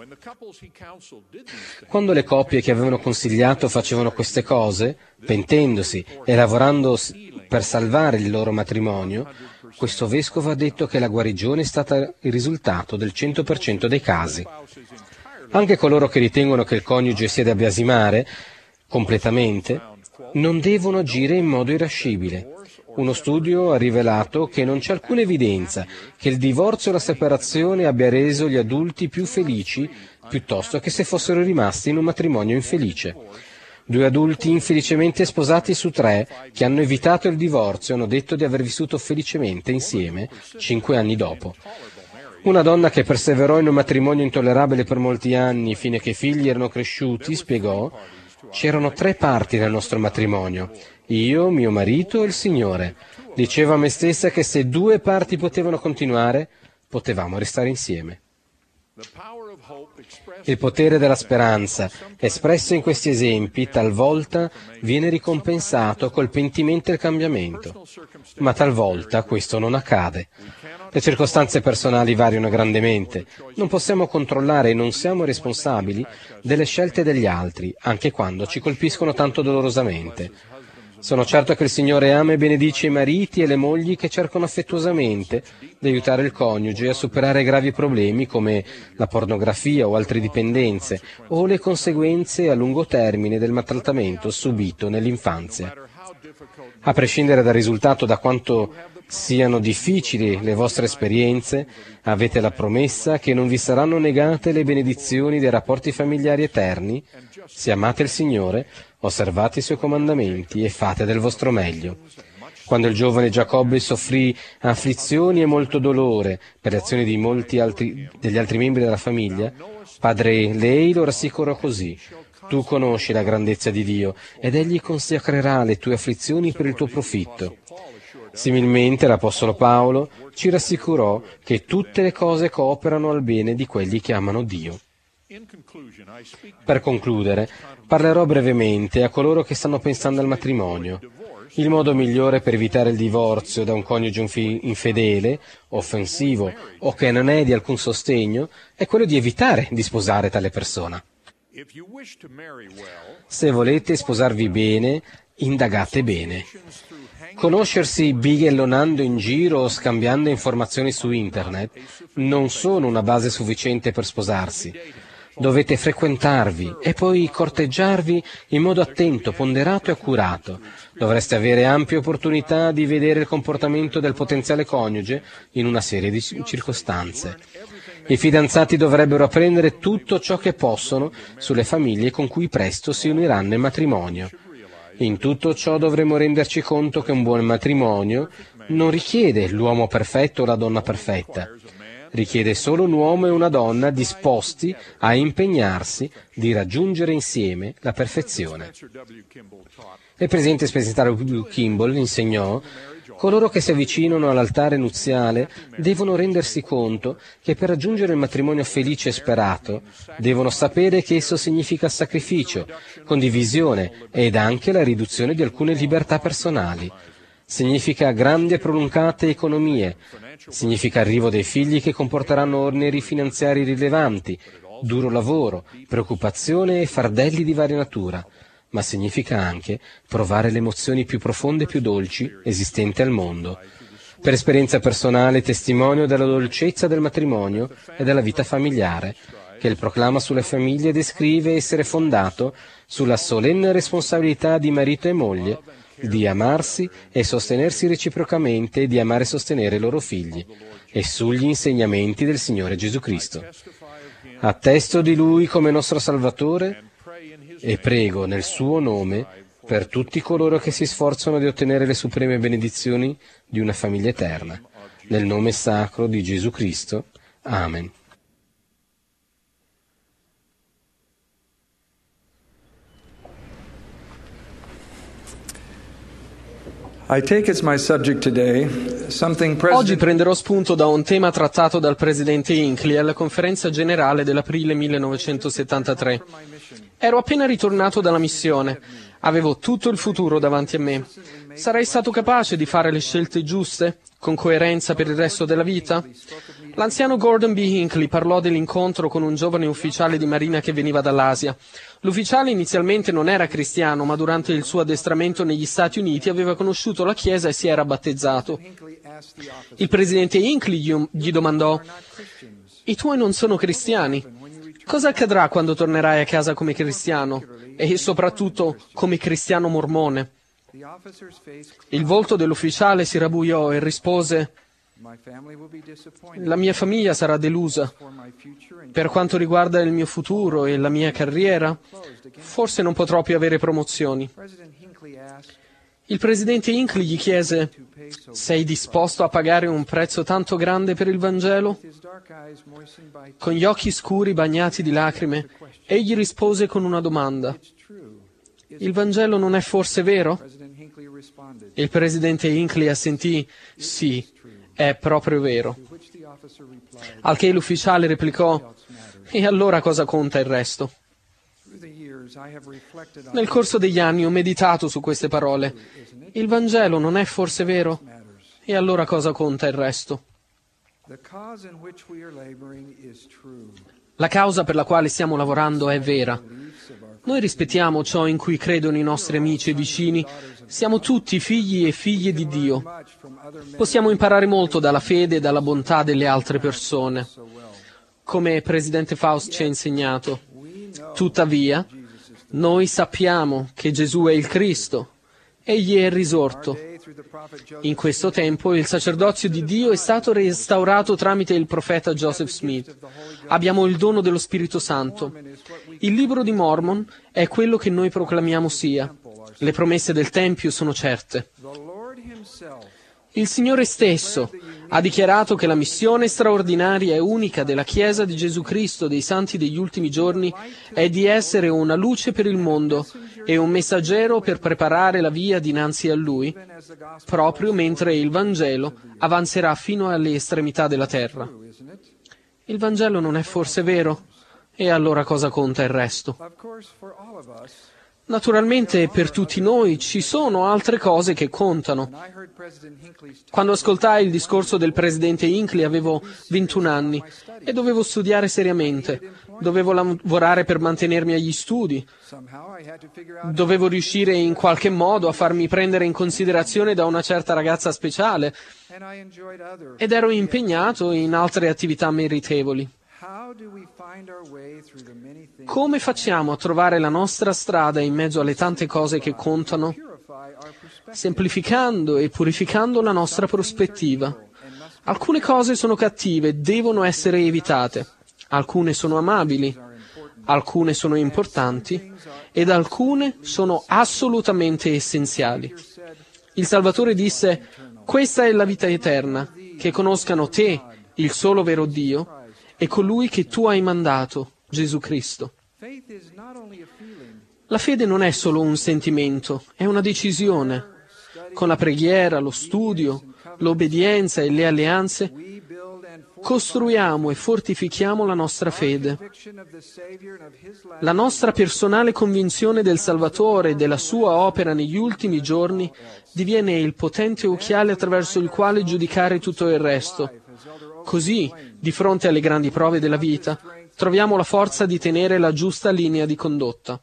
Quando le coppie che avevano consigliato facevano queste cose, pentendosi e lavorando per salvare il loro matrimonio, questo vescovo ha detto che la guarigione è stata il risultato del cento per cento dei casi. Anche coloro che ritengono che il coniuge sia da biasimare completamente non devono agire in modo irascibile. Uno studio ha rivelato che non c'è alcuna evidenza che il divorzio o la separazione abbia reso gli adulti più felici piuttosto che se fossero rimasti in un matrimonio infelice. Due adulti infelicemente sposati su tre che hanno evitato il divorzio hanno detto di aver vissuto felicemente insieme cinque anni dopo. Una donna che perseverò in un matrimonio intollerabile per molti anni fino a che i figli erano cresciuti spiegò: c'erano tre parti nel nostro matrimonio, io, mio marito e il Signore. Dicevo a me stessa che se due parti potevano continuare, potevamo restare insieme. Il potere della speranza, espresso in questi esempi, talvolta viene ricompensato col pentimento e il cambiamento, ma talvolta questo non accade. Le circostanze personali variano grandemente, non possiamo controllare e non siamo responsabili delle scelte degli altri, anche quando ci colpiscono tanto dolorosamente. Sono certo che il Signore ama e benedice i mariti e le mogli che cercano affettuosamente di aiutare il coniuge a superare gravi problemi come la pornografia o altre dipendenze o le conseguenze a lungo termine del maltrattamento subito nell'infanzia. A prescindere dal risultato, da quanto siano difficili le vostre esperienze, avete la promessa che non vi saranno negate le benedizioni dei rapporti familiari eterni. Se amate il Signore, osservate i Suoi comandamenti e fate del vostro meglio. Quando il giovane Giacobbe soffrì afflizioni e molto dolore per le azioni di molti altri, degli altri membri della famiglia, padre Lei lo rassicurò così: Tu conosci la grandezza di Dio ed Egli consacrerà le tue afflizioni per il tuo profitto. Similmente l'Apostolo Paolo ci rassicurò che tutte le cose cooperano al bene di quelli che amano Dio. Per concludere, parlerò brevemente a coloro che stanno pensando al matrimonio. Il modo migliore per evitare il divorzio da un coniuge infedele, offensivo o che non è di alcun sostegno è quello di evitare di sposare tale persona. Se volete sposarvi bene, indagate bene. Conoscersi bighellonando in giro o scambiando informazioni su internet non sono una base sufficiente per sposarsi. Dovete frequentarvi e poi corteggiarvi in modo attento, ponderato e accurato. Dovreste avere ampie opportunità di vedere il comportamento del potenziale coniuge in una serie di circostanze. I fidanzati dovrebbero apprendere tutto ciò che possono sulle famiglie con cui presto si uniranno in matrimonio. In tutto ciò dovremo renderci conto che un buon matrimonio non richiede l'uomo perfetto o la donna perfetta. Richiede solo un uomo e una donna disposti a impegnarsi di raggiungere insieme la perfezione. Il presidente spensitario W. Kimball insegnò: coloro che si avvicinano all'altare nuziale devono rendersi conto che per raggiungere il matrimonio felice e sperato devono sapere che esso significa sacrificio, condivisione ed anche la riduzione di alcune libertà personali. Significa grandi e prolungate economie, significa arrivo dei figli che comporteranno oneri finanziari rilevanti, duro lavoro, preoccupazione e fardelli di varia natura, ma significa anche provare le emozioni più profonde e più dolci esistenti al mondo. Per esperienza personale testimonio della dolcezza del matrimonio e della vita familiare, che il proclama sulle famiglie descrive essere fondato sulla solenne responsabilità di marito e moglie di amarsi e sostenersi reciprocamente e di amare e sostenere i loro figli, e sugli insegnamenti del Signore Gesù Cristo. Attesto di Lui come nostro Salvatore e prego nel Suo nome per tutti coloro che si sforzano di ottenere le supreme benedizioni di una famiglia eterna. Nel nome sacro di Gesù Cristo. Amen. Oggi prenderò spunto da un tema trattato dal presidente Hinckley alla conferenza generale dell'aprile millenovecentosettantatré. Ero appena ritornato dalla missione, avevo tutto il futuro davanti a me. Sarei stato capace di fare le scelte giuste, con coerenza per il resto della vita? L'anziano Gordon B. Hinckley parlò dell'incontro con un giovane ufficiale di marina che veniva dall'Asia. L'ufficiale inizialmente non era cristiano, ma durante il suo addestramento negli Stati Uniti aveva conosciuto la Chiesa e si era battezzato. Il presidente Hinckley gli domandò: «I tuoi non sono cristiani? Cosa accadrà quando tornerai a casa come cristiano e soprattutto come cristiano mormone?» Il volto dell'ufficiale si rabbuiò e rispose: «La mia famiglia sarà delusa. Per quanto riguarda il mio futuro e la mia carriera, forse non potrò più avere promozioni». Il presidente Hinckley gli chiese: «Sei disposto a pagare un prezzo tanto grande per il Vangelo?» Con gli occhi scuri bagnati di lacrime, egli rispose con una domanda: «Il Vangelo non è forse vero?» Il presidente Hinckley assentì: «Sì, è proprio vero». Al che l'ufficiale replicò: «E allora cosa conta il resto?» Nel corso degli anni ho meditato su queste parole. Il Vangelo non è forse vero? E allora cosa conta il resto? La causa per la quale stiamo lavorando è vera. Noi rispettiamo ciò in cui credono i nostri amici e vicini. Siamo tutti figli e figlie di Dio. Possiamo imparare molto dalla fede e dalla bontà delle altre persone, come il presidente Faust ci ha insegnato. Tuttavia, noi sappiamo che Gesù è il Cristo. Egli è il risorto. In questo tempo il sacerdozio di Dio è stato restaurato tramite il profeta Joseph Smith. Abbiamo il dono dello Spirito Santo. Il libro di Mormon è quello che noi proclamiamo sia. Le promesse del Tempio sono certe. Il Signore stesso Ha dichiarato che la missione straordinaria e unica della Chiesa di Gesù Cristo dei Santi degli Ultimi Giorni è di essere una luce per il mondo e un messaggero per preparare la via dinanzi a Lui, proprio mentre il Vangelo avanzerà fino alle estremità della terra. Il Vangelo non è forse vero? E allora cosa conta il resto? Naturalmente per tutti noi ci sono altre cose che contano. Quando ascoltai il discorso del presidente Hinckley avevo ventuno anni e dovevo studiare seriamente, dovevo lavorare per mantenermi agli studi, dovevo riuscire in qualche modo a farmi prendere in considerazione da una certa ragazza speciale ed ero impegnato in altre attività meritevoli. Come facciamo a trovare la nostra strada in mezzo alle tante cose che contano? Semplificando e purificando la nostra prospettiva. Alcune cose sono cattive, devono essere evitate. Alcune sono amabili, alcune sono importanti ed alcune sono assolutamente essenziali. Il Salvatore disse: «Questa è la vita eterna, che conoscano te, il solo vero Dio, e colui che tu hai mandato, Gesù Cristo». La fede non è solo un sentimento, è una decisione. Con la preghiera, lo studio, l'obbedienza e le alleanze costruiamo e fortifichiamo la nostra fede. La nostra personale convinzione del Salvatore e della sua opera negli ultimi giorni diviene il potente occhiale attraverso il quale giudicare tutto il resto. Così, di fronte alle grandi prove della vita, troviamo la forza di tenere la giusta linea di condotta.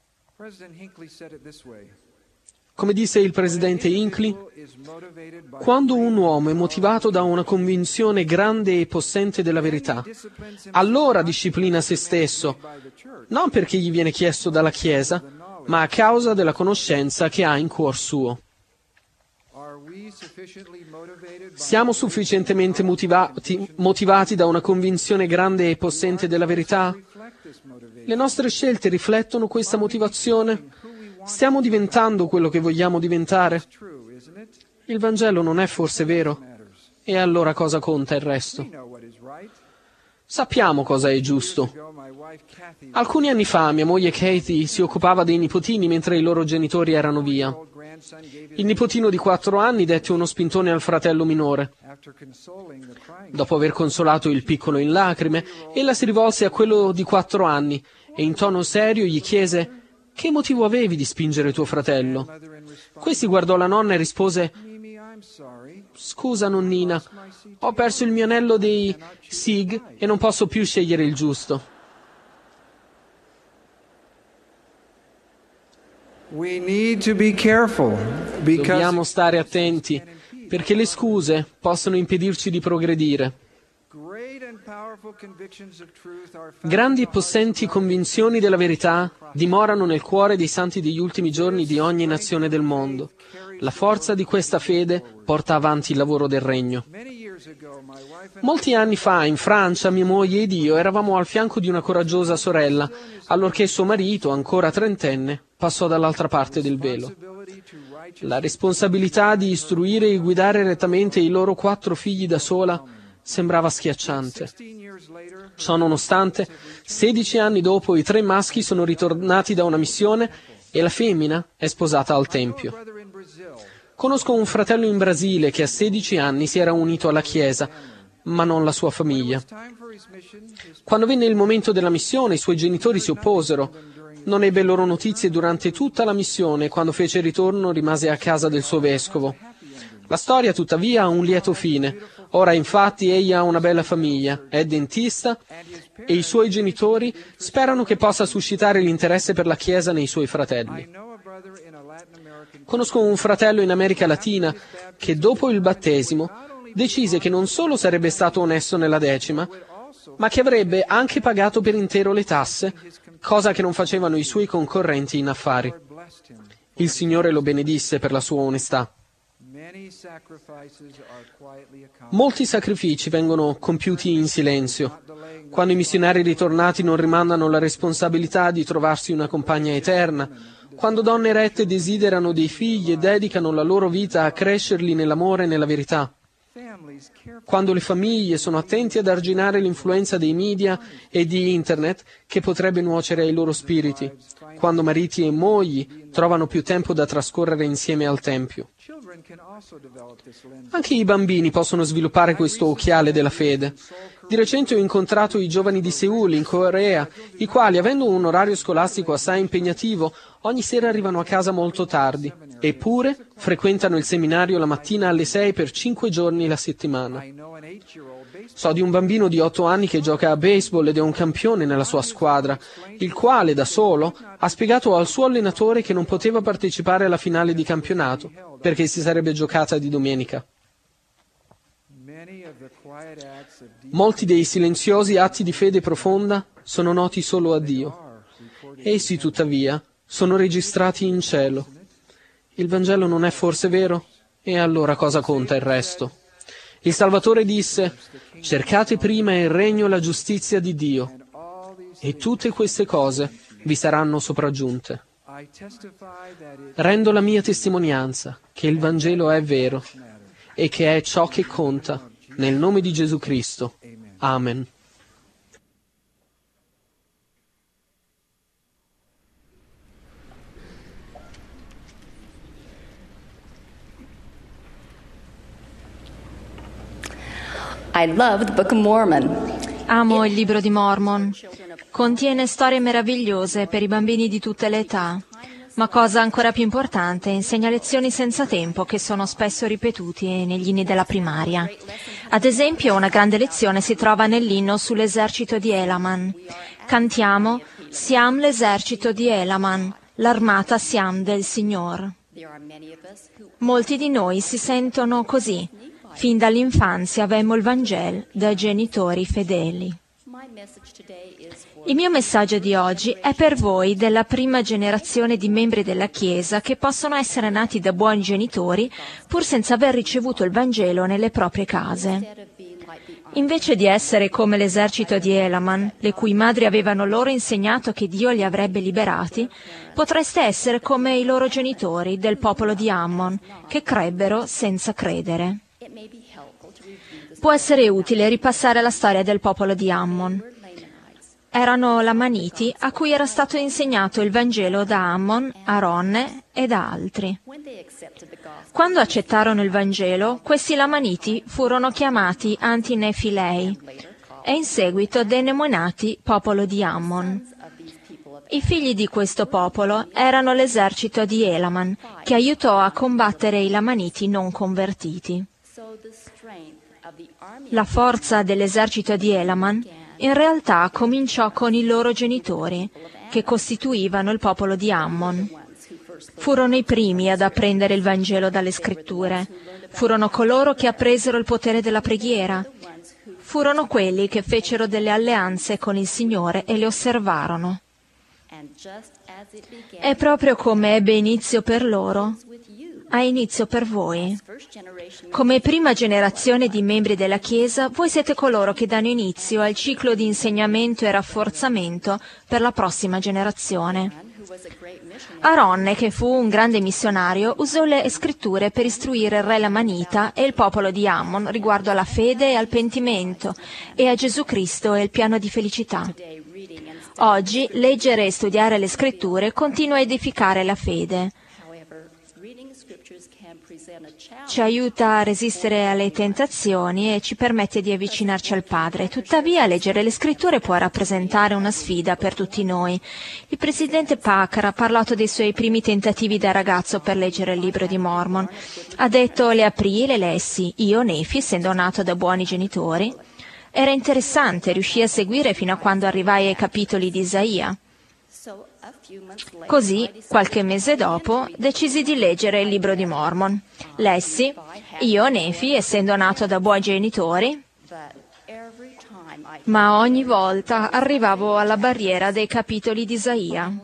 Come disse il presidente Hinckley, quando un uomo è motivato da una convinzione grande e possente della verità, allora disciplina se stesso, non perché gli viene chiesto dalla Chiesa, ma a causa della conoscenza che ha in cuor suo. Siamo sufficientemente motivati, motivati da una convinzione grande e possente della verità? Le nostre scelte riflettono questa motivazione? Stiamo diventando quello che vogliamo diventare? Il Vangelo non è forse vero? E allora cosa conta il resto? Sappiamo cosa è giusto. Alcuni anni fa mia moglie Katie si occupava dei nipotini mentre i loro genitori erano via. Il nipotino di quattro anni dette uno spintone al fratello minore. Dopo aver consolato il piccolo in lacrime, ella si rivolse a quello di quattro anni e in tono serio gli chiese: «Che motivo avevi di spingere tuo fratello?» Questi guardò la nonna e rispose: «Scusa, nonnina, ho perso il mio anello dei Sig e non posso più scegliere il giusto». Dobbiamo stare attenti, perché le scuse possono impedirci di progredire. Grandi e possenti convinzioni della verità dimorano nel cuore dei santi degli ultimi giorni di ogni nazione del mondo. La forza di questa fede porta avanti il lavoro del Regno. Molti anni fa, in Francia, mia moglie ed io eravamo al fianco di una coraggiosa sorella, allorché suo marito, ancora trentenne, passò dall'altra parte del velo. La responsabilità di istruire e guidare rettamente i loro quattro figli da sola sembrava schiacciante. Ciò nonostante, sedici anni dopo i tre maschi sono ritornati da una missione e la femmina è sposata al Tempio. Conosco un fratello in Brasile che a sedici anni si era unito alla Chiesa, ma non la sua famiglia. Quando venne il momento della missione, i suoi genitori si opposero. Non ebbe loro notizie durante tutta la missione e quando fece ritorno rimase a casa del suo vescovo. La storia, tuttavia, ha un lieto fine. Ora, infatti, egli ha una bella famiglia, è dentista e i suoi genitori sperano che possa suscitare l'interesse per la Chiesa nei suoi fratelli. Conosco un fratello in America Latina che, dopo il battesimo, decise che non solo sarebbe stato onesto nella decima, ma che avrebbe anche pagato per intero le tasse, cosa che non facevano i suoi concorrenti in affari. Il Signore lo benedisse per la sua onestà. Molti sacrifici vengono compiuti in silenzio. Quando i missionari ritornati non rimandano la responsabilità di trovarsi una compagna eterna, quando donne rette desiderano dei figli e dedicano la loro vita a crescerli nell'amore e nella verità. Quando le famiglie sono attenti ad arginare l'influenza dei media e di Internet che potrebbe nuocere ai loro spiriti. Quando mariti e mogli trovano più tempo da trascorrere insieme al Tempio. Anche i bambini possono sviluppare questo occhiale della fede. Di recente ho incontrato i giovani di Seul, in Corea, i quali, avendo un orario scolastico assai impegnativo, ogni sera arrivano a casa molto tardi, eppure frequentano il seminario la mattina alle sei per cinque giorni la settimana. So di un bambino di otto anni che gioca a baseball ed è un campione nella sua squadra, il quale, da solo, ha spiegato al suo allenatore che non poteva partecipare alla finale di campionato, perché si sarebbe giocata di domenica. Molti dei silenziosi atti di fede profonda sono noti solo a Dio. Essi, tuttavia, sono registrati in cielo. Il Vangelo non è forse vero? E allora cosa conta il resto? Il Salvatore disse: cercate prima il regno e la giustizia di Dio, e tutte queste cose vi saranno sopraggiunte. Rendo la mia testimonianza che il Vangelo è vero e che è ciò che conta, nel nome di Gesù Cristo. Amen. I love the Book of Mormon. Amo il libro di Mormon. Contiene storie meravigliose per i bambini di tutte le età, ma cosa ancora più importante, insegna lezioni senza tempo che sono spesso ripetuti negli inni della primaria. Ad esempio, una grande lezione si trova nell'inno sull'esercito di Elaman. Cantiamo: Siam l'esercito di Elaman, l'armata siam del Signor. Molti di noi si sentono così. Fin dall'infanzia avemmo il Vangelo da genitori fedeli. Il mio messaggio di oggi è per voi della prima generazione di membri della Chiesa che possono essere nati da buoni genitori pur senza aver ricevuto il Vangelo nelle proprie case. Invece di essere come l'esercito di Elaman, le cui madri avevano loro insegnato che Dio li avrebbe liberati, potreste essere come i loro genitori del popolo di Ammon, che crebbero senza credere. Può essere utile ripassare la storia del popolo di Ammon. Erano Lamaniti a cui era stato insegnato il Vangelo da Ammon, Aronne e da altri. Quando accettarono il Vangelo, questi Lamaniti furono chiamati Antinefilei e in seguito denominati popolo di Ammon. I figli di questo popolo erano l'esercito di Elaman, che aiutò a combattere i Lamaniti non convertiti. La forza dell'esercito di Elaman in realtà cominciò con i loro genitori, che costituivano il popolo di Ammon. Furono i primi ad apprendere il Vangelo dalle Scritture. Furono coloro che appresero il potere della preghiera. Furono quelli che fecero delle alleanze con il Signore e le osservarono. E proprio come ebbe inizio per loro, ha inizio per voi. Come prima generazione di membri della Chiesa, voi siete coloro che danno inizio al ciclo di insegnamento e rafforzamento per la prossima generazione. Aronne, che fu un grande missionario, usò le scritture per istruire il re Lamanita e il popolo di Ammon riguardo alla fede e al pentimento e a Gesù Cristo e il piano di felicità. Oggi, leggere e studiare le scritture continua a edificare la fede. Ci aiuta a resistere alle tentazioni e ci permette di avvicinarci al Padre. Tuttavia, leggere le scritture può rappresentare una sfida per tutti noi. Il presidente Packer ha parlato dei suoi primi tentativi da ragazzo per leggere il libro di Mormon. Ha detto: le aprì e le lessi. Io, Nefi, essendo nato da buoni genitori, era interessante, riuscì a seguire fino a quando arrivai ai capitoli di Isaia. Così, qualche mese dopo, decisi di leggere il libro di Mormon. Lessi, io, Nefi, essendo nato da buoni genitori, ma ogni volta arrivavo alla barriera dei capitoli di Isaia.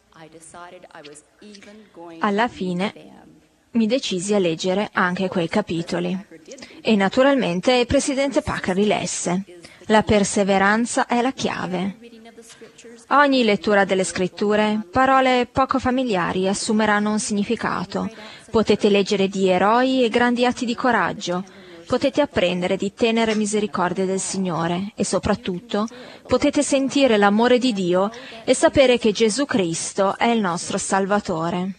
Alla fine mi decisi a leggere anche quei capitoli. E naturalmente il presidente Packer li lesse. La perseveranza è la chiave. Ogni lettura delle scritture, parole poco familiari assumeranno un significato. Potete leggere di eroi e grandi atti di coraggio, potete apprendere di tenere misericordia del Signore e soprattutto potete sentire l'amore di Dio e sapere che Gesù Cristo è il nostro Salvatore.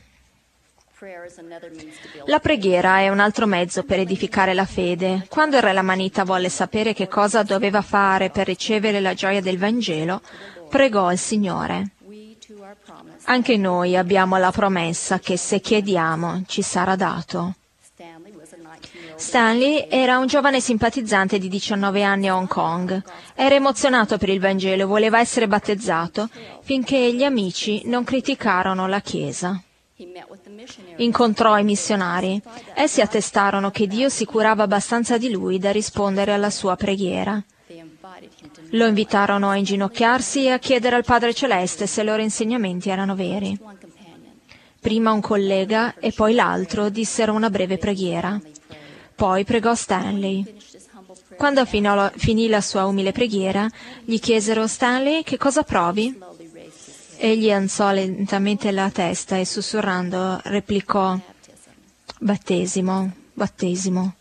La preghiera è un altro mezzo per edificare la fede. Quando il re Lamanita volle sapere che cosa doveva fare per ricevere la gioia del Vangelo, pregò il Signore. Anche noi abbiamo la promessa che se chiediamo ci sarà dato. Stanley era un giovane simpatizzante di diciannove anni a Hong Kong. Era emozionato per il Vangelo e voleva essere battezzato finché gli amici non criticarono la Chiesa. Incontrò i missionari. Essi attestarono che Dio si curava abbastanza di lui da rispondere alla sua preghiera. Lo invitarono a inginocchiarsi e a chiedere al Padre Celeste se i loro insegnamenti erano veri. Prima un collega e poi l'altro dissero una breve preghiera. Poi pregò Stanley. Quando finì la sua umile preghiera, gli chiesero: Stanley, che cosa provi? Egli alzò lentamente la testa e sussurrando replicò: battesimo, battesimo.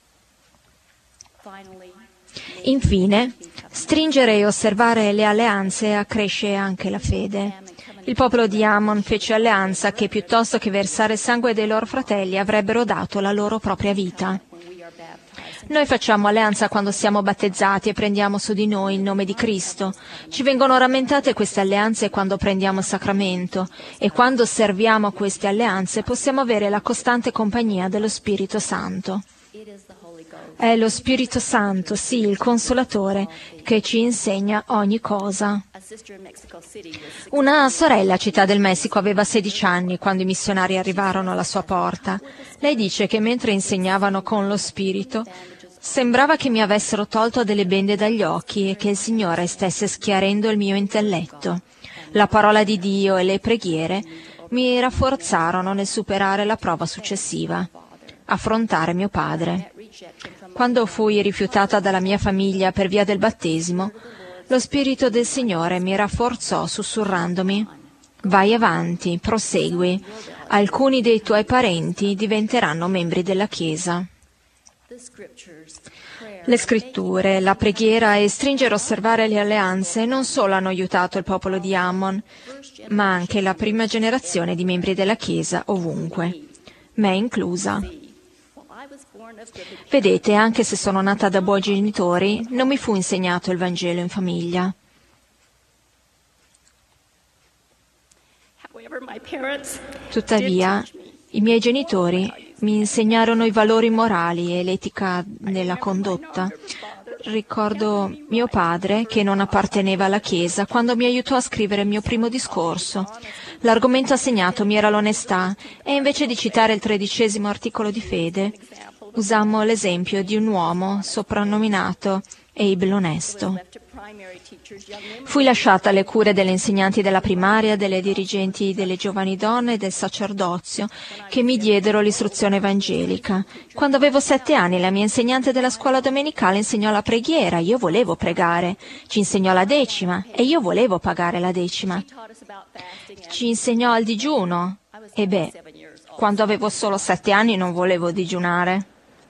Infine, stringere e osservare le alleanze accresce anche la fede. Il popolo di Ammon fece alleanza che piuttosto che versare sangue dei loro fratelli avrebbero dato la loro propria vita. Noi facciamo alleanza quando siamo battezzati e prendiamo su di noi il nome di Cristo. Ci vengono rammentate queste alleanze quando prendiamo il sacramento e quando osserviamo queste alleanze possiamo avere la costante compagnia dello Spirito Santo. È lo Spirito Santo, sì, il Consolatore, che ci insegna ogni cosa. Una sorella a Città del Messico aveva sedici anni quando i missionari arrivarono alla sua porta. Lei dice che mentre insegnavano con lo Spirito, sembrava che mi avessero tolto delle bende dagli occhi e che il Signore stesse schiarendo il mio intelletto. La parola di Dio e le preghiere mi rafforzarono nel superare la prova successiva, affrontare mio padre. Quando fui rifiutata dalla mia famiglia per via del battesimo, lo Spirito del Signore mi rafforzò sussurrandomi: vai avanti, prosegui, alcuni dei tuoi parenti diventeranno membri della Chiesa. Le scritture, la preghiera e stringere e osservare le alleanze non solo hanno aiutato il popolo di Ammon, ma anche la prima generazione di membri della Chiesa ovunque, me inclusa. Vedete, anche se sono nata da buoni genitori, non mi fu insegnato il Vangelo in famiglia. Tuttavia, i miei genitori mi insegnarono i valori morali e l'etica nella condotta. Ricordo mio padre, che non apparteneva alla Chiesa, quando mi aiutò a scrivere il mio primo discorso. L'argomento assegnato mi era l'onestà e invece di citare il tredicesimo articolo di fede, usammo l'esempio di un uomo soprannominato Abe l'onesto. Fui lasciata alle cure delle insegnanti della primaria, delle dirigenti delle giovani donne e del sacerdozio, che mi diedero l'istruzione evangelica. Quando avevo sette anni, la mia insegnante della scuola domenicale insegnò la preghiera, io volevo pregare. Ci insegnò la decima e io volevo pagare la decima. Ci insegnò il digiuno e beh, quando avevo solo sette anni non volevo digiunare.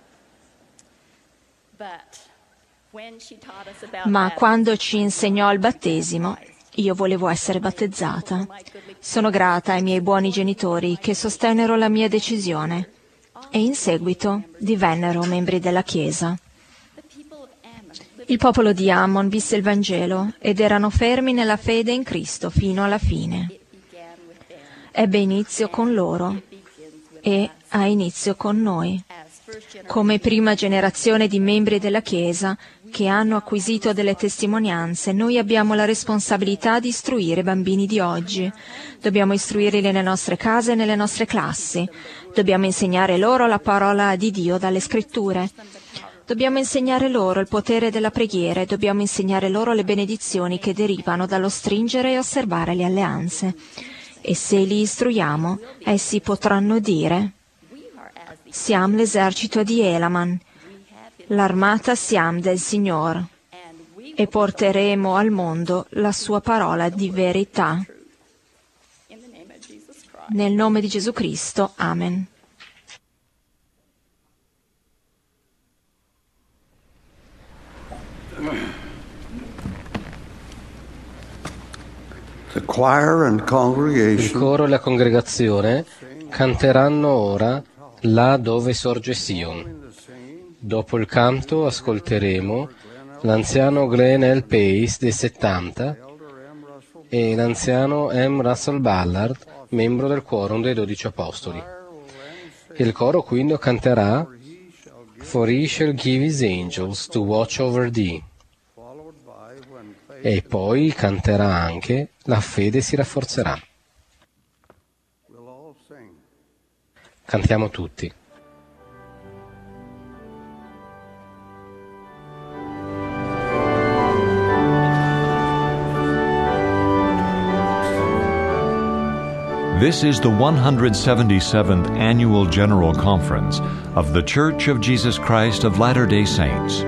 Ma quando ci insegnò il battesimo, io volevo essere battezzata. Sono grata ai miei buoni genitori che sostennero la mia decisione e in seguito divennero membri della Chiesa. Il popolo di Ammon visse il Vangelo ed erano fermi nella fede in Cristo fino alla fine. Ebbe inizio con loro e ha inizio con noi. Come prima generazione di membri della Chiesa che hanno acquisito delle testimonianze, noi abbiamo la responsabilità di istruire i bambini di oggi. Dobbiamo istruirli nelle nostre case e nelle nostre classi. Dobbiamo insegnare loro la parola di Dio dalle Scritture. Dobbiamo insegnare loro il potere della preghiera e dobbiamo insegnare loro le benedizioni che derivano dallo stringere e osservare le alleanze. E se li istruiamo, essi potranno dire: siamo l'esercito di Elaman, l'armata siam del Signore, e porteremo al mondo la sua parola di verità. Nel nome di Gesù Cristo. Amen. The choir and Il congregation coro e la congregazione canteranno ora Là dove sorge Sion. Dopo il canto ascolteremo l'anziano Glenn L. Pace dei settanta e l'anziano M. Russell Ballard, membro del quorum dei dodici apostoli. Il coro quindi canterà For he shall give his angels to watch over thee. E poi canterà anche La fede si rafforzerà. Cantiamo tutti. This is the one hundred seventy-seventh Annual General Conference of The Church of Jesus Christ of Latter-day Saints.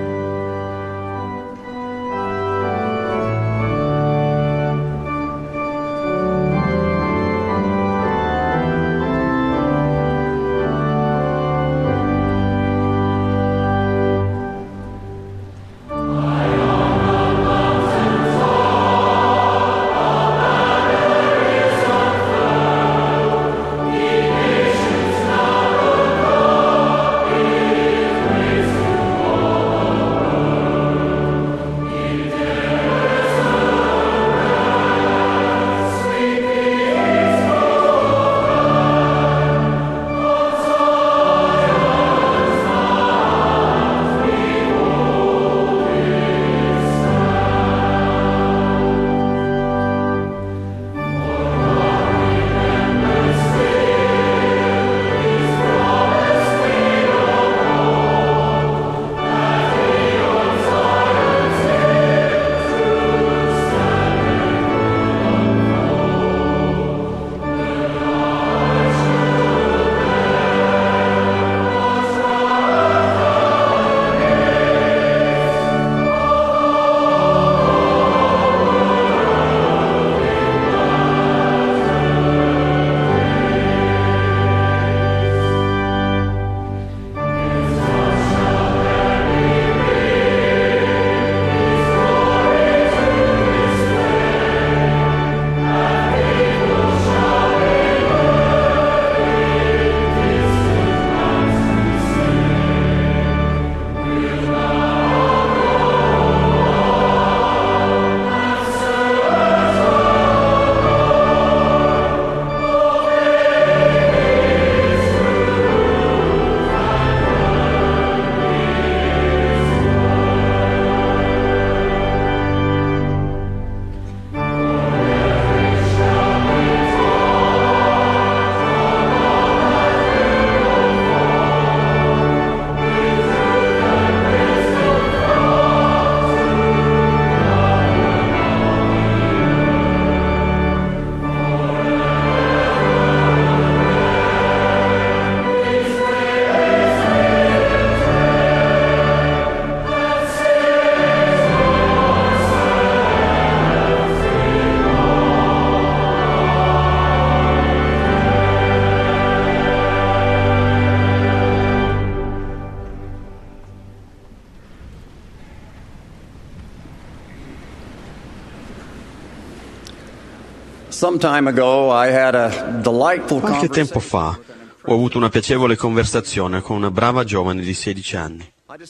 Qualche tempo fa ho avuto una piacevole conversazione con una brava giovane di sedici anni.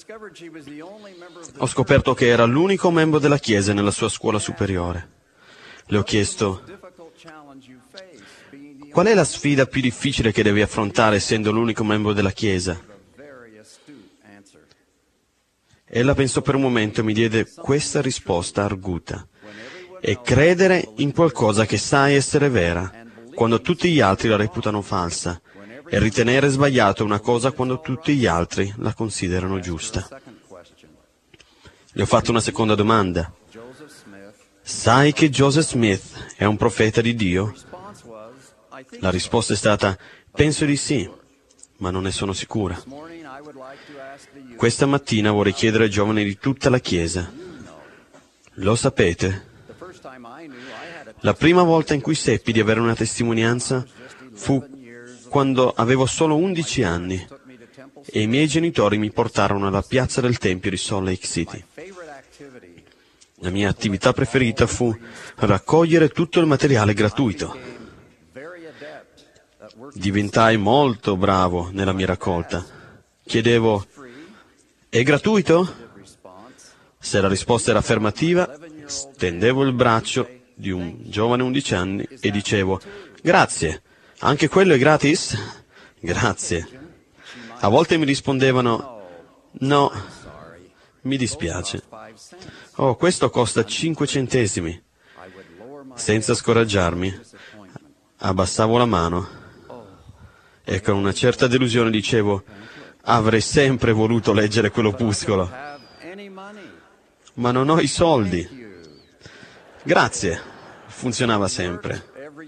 Ho scoperto che era l'unico membro della Chiesa nella sua scuola superiore. Le ho chiesto: qual è la sfida più difficile che devi affrontare essendo l'unico membro della Chiesa? Ella pensò per un momento e mi diede questa risposta arguta: è credere in qualcosa che sai essere vera, quando tutti gli altri la reputano falsa, e ritenere sbagliato una cosa quando tutti gli altri la considerano giusta. Le ho fatto una seconda domanda: sai che Joseph Smith è un profeta di Dio? La risposta è stata: penso di sì, ma non ne sono sicura. Questa mattina vorrei chiedere ai giovani di tutta la Chiesa: lo sapete? La prima volta in cui seppi di avere una testimonianza fu quando avevo solo undici anni e i miei genitori mi portarono alla piazza del Tempio di Salt Lake City. La mia attività preferita fu raccogliere tutto il materiale gratuito. Diventai molto bravo nella mia raccolta. Chiedevo: è gratuito? Se la risposta era affermativa, stendevo il braccio di un giovane undici anni e dicevo: grazie, anche quello è gratis? Grazie. A volte mi rispondevano: no, mi dispiace. Oh, questo costa cinque centesimi. Senza scoraggiarmi, abbassavo la mano e con una certa delusione dicevo: avrei sempre voluto leggere quell'opuscolo, ma non ho i soldi. Grazie, funzionava sempre.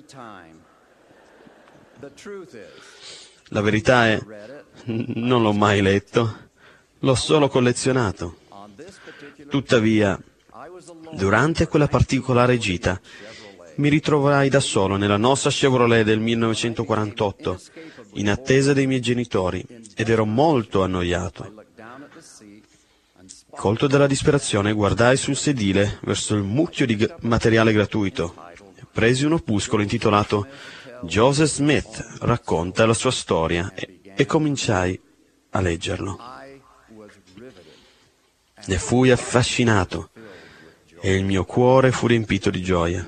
La verità è, non l'ho mai letto, l'ho solo collezionato. Tuttavia, durante quella particolare gita, mi ritrovai da solo nella nostra Chevrolet del millenovecentoquarantotto, in attesa dei miei genitori, ed ero molto annoiato. Colto dalla disperazione, guardai sul sedile verso il mucchio di materiale gratuito. Presi un opuscolo intitolato Joseph Smith racconta la sua storia e, e cominciai a leggerlo. Ne fui affascinato e il mio cuore fu riempito di gioia.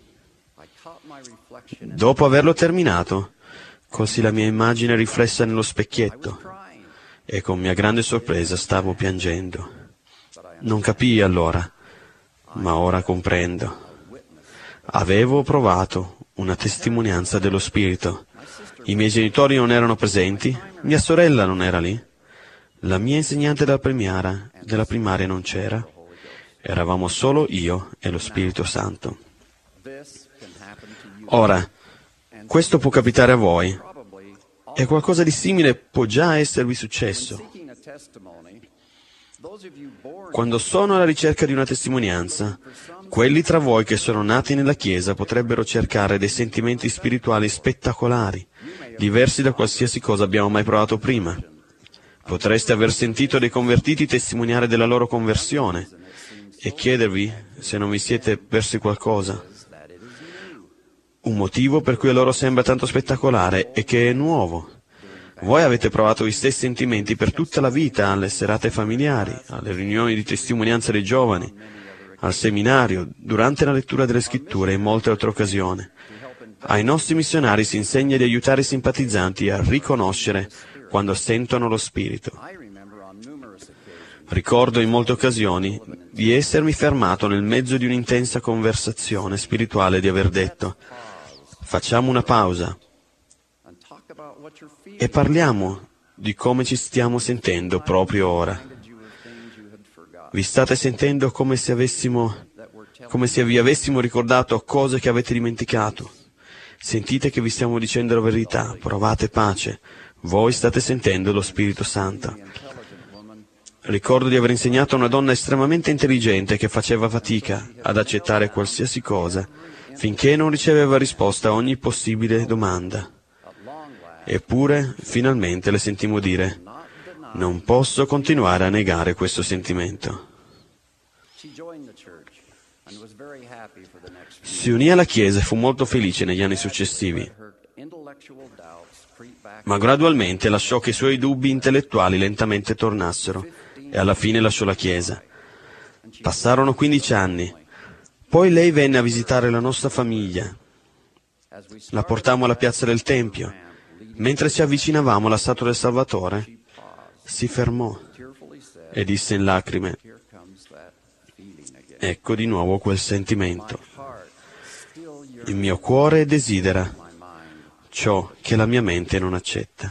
Dopo averlo terminato, colsi la mia immagine riflessa nello specchietto e con mia grande sorpresa stavo piangendo. Non capii allora, ma ora comprendo. Avevo provato una testimonianza dello Spirito. I miei genitori non erano presenti, mia sorella non era lì, la mia insegnante della primaria, della primaria non c'era. Eravamo solo io e lo Spirito Santo. Ora, questo può capitare a voi, e qualcosa di simile può già esservi successo. Quando sono alla ricerca di una testimonianza, quelli tra voi che sono nati nella Chiesa potrebbero cercare dei sentimenti spirituali spettacolari, diversi da qualsiasi cosa abbiamo mai provato prima. Potreste aver sentito dei convertiti testimoniare della loro conversione e chiedervi se non vi siete persi qualcosa. Un motivo per cui a loro sembra tanto spettacolare è che è nuovo. Voi avete provato gli stessi sentimenti per tutta la vita, alle serate familiari, alle riunioni di testimonianza dei giovani, al seminario, durante la lettura delle scritture e in molte altre occasioni. Ai nostri missionari si insegna di aiutare i simpatizzanti a riconoscere quando sentono lo Spirito. Ricordo in molte occasioni di essermi fermato nel mezzo di un'intensa conversazione spirituale e di aver detto: facciamo una pausa e parliamo di come ci stiamo sentendo proprio ora. Vi state sentendo come se avessimo, come se vi avessimo ricordato cose che avete dimenticato. Sentite che vi stiamo dicendo la verità, provate pace. Voi state sentendo lo Spirito Santo. Ricordo di aver insegnato a una donna estremamente intelligente che faceva fatica ad accettare qualsiasi cosa finché non riceveva risposta a ogni possibile domanda. Eppure, finalmente le sentimmo dire: non posso continuare a negare questo sentimento. Si unì alla Chiesa e fu molto felice negli anni successivi, ma gradualmente lasciò che i suoi dubbi intellettuali lentamente tornassero e alla fine lasciò la Chiesa. Passarono quindici anni. Poi lei venne a visitare la nostra famiglia. La portammo alla piazza del Tempio. Mentre ci avvicinavamo alla statua del Salvatore, si fermò e disse in lacrime: ecco di nuovo quel sentimento. Il mio cuore desidera ciò che la mia mente non accetta.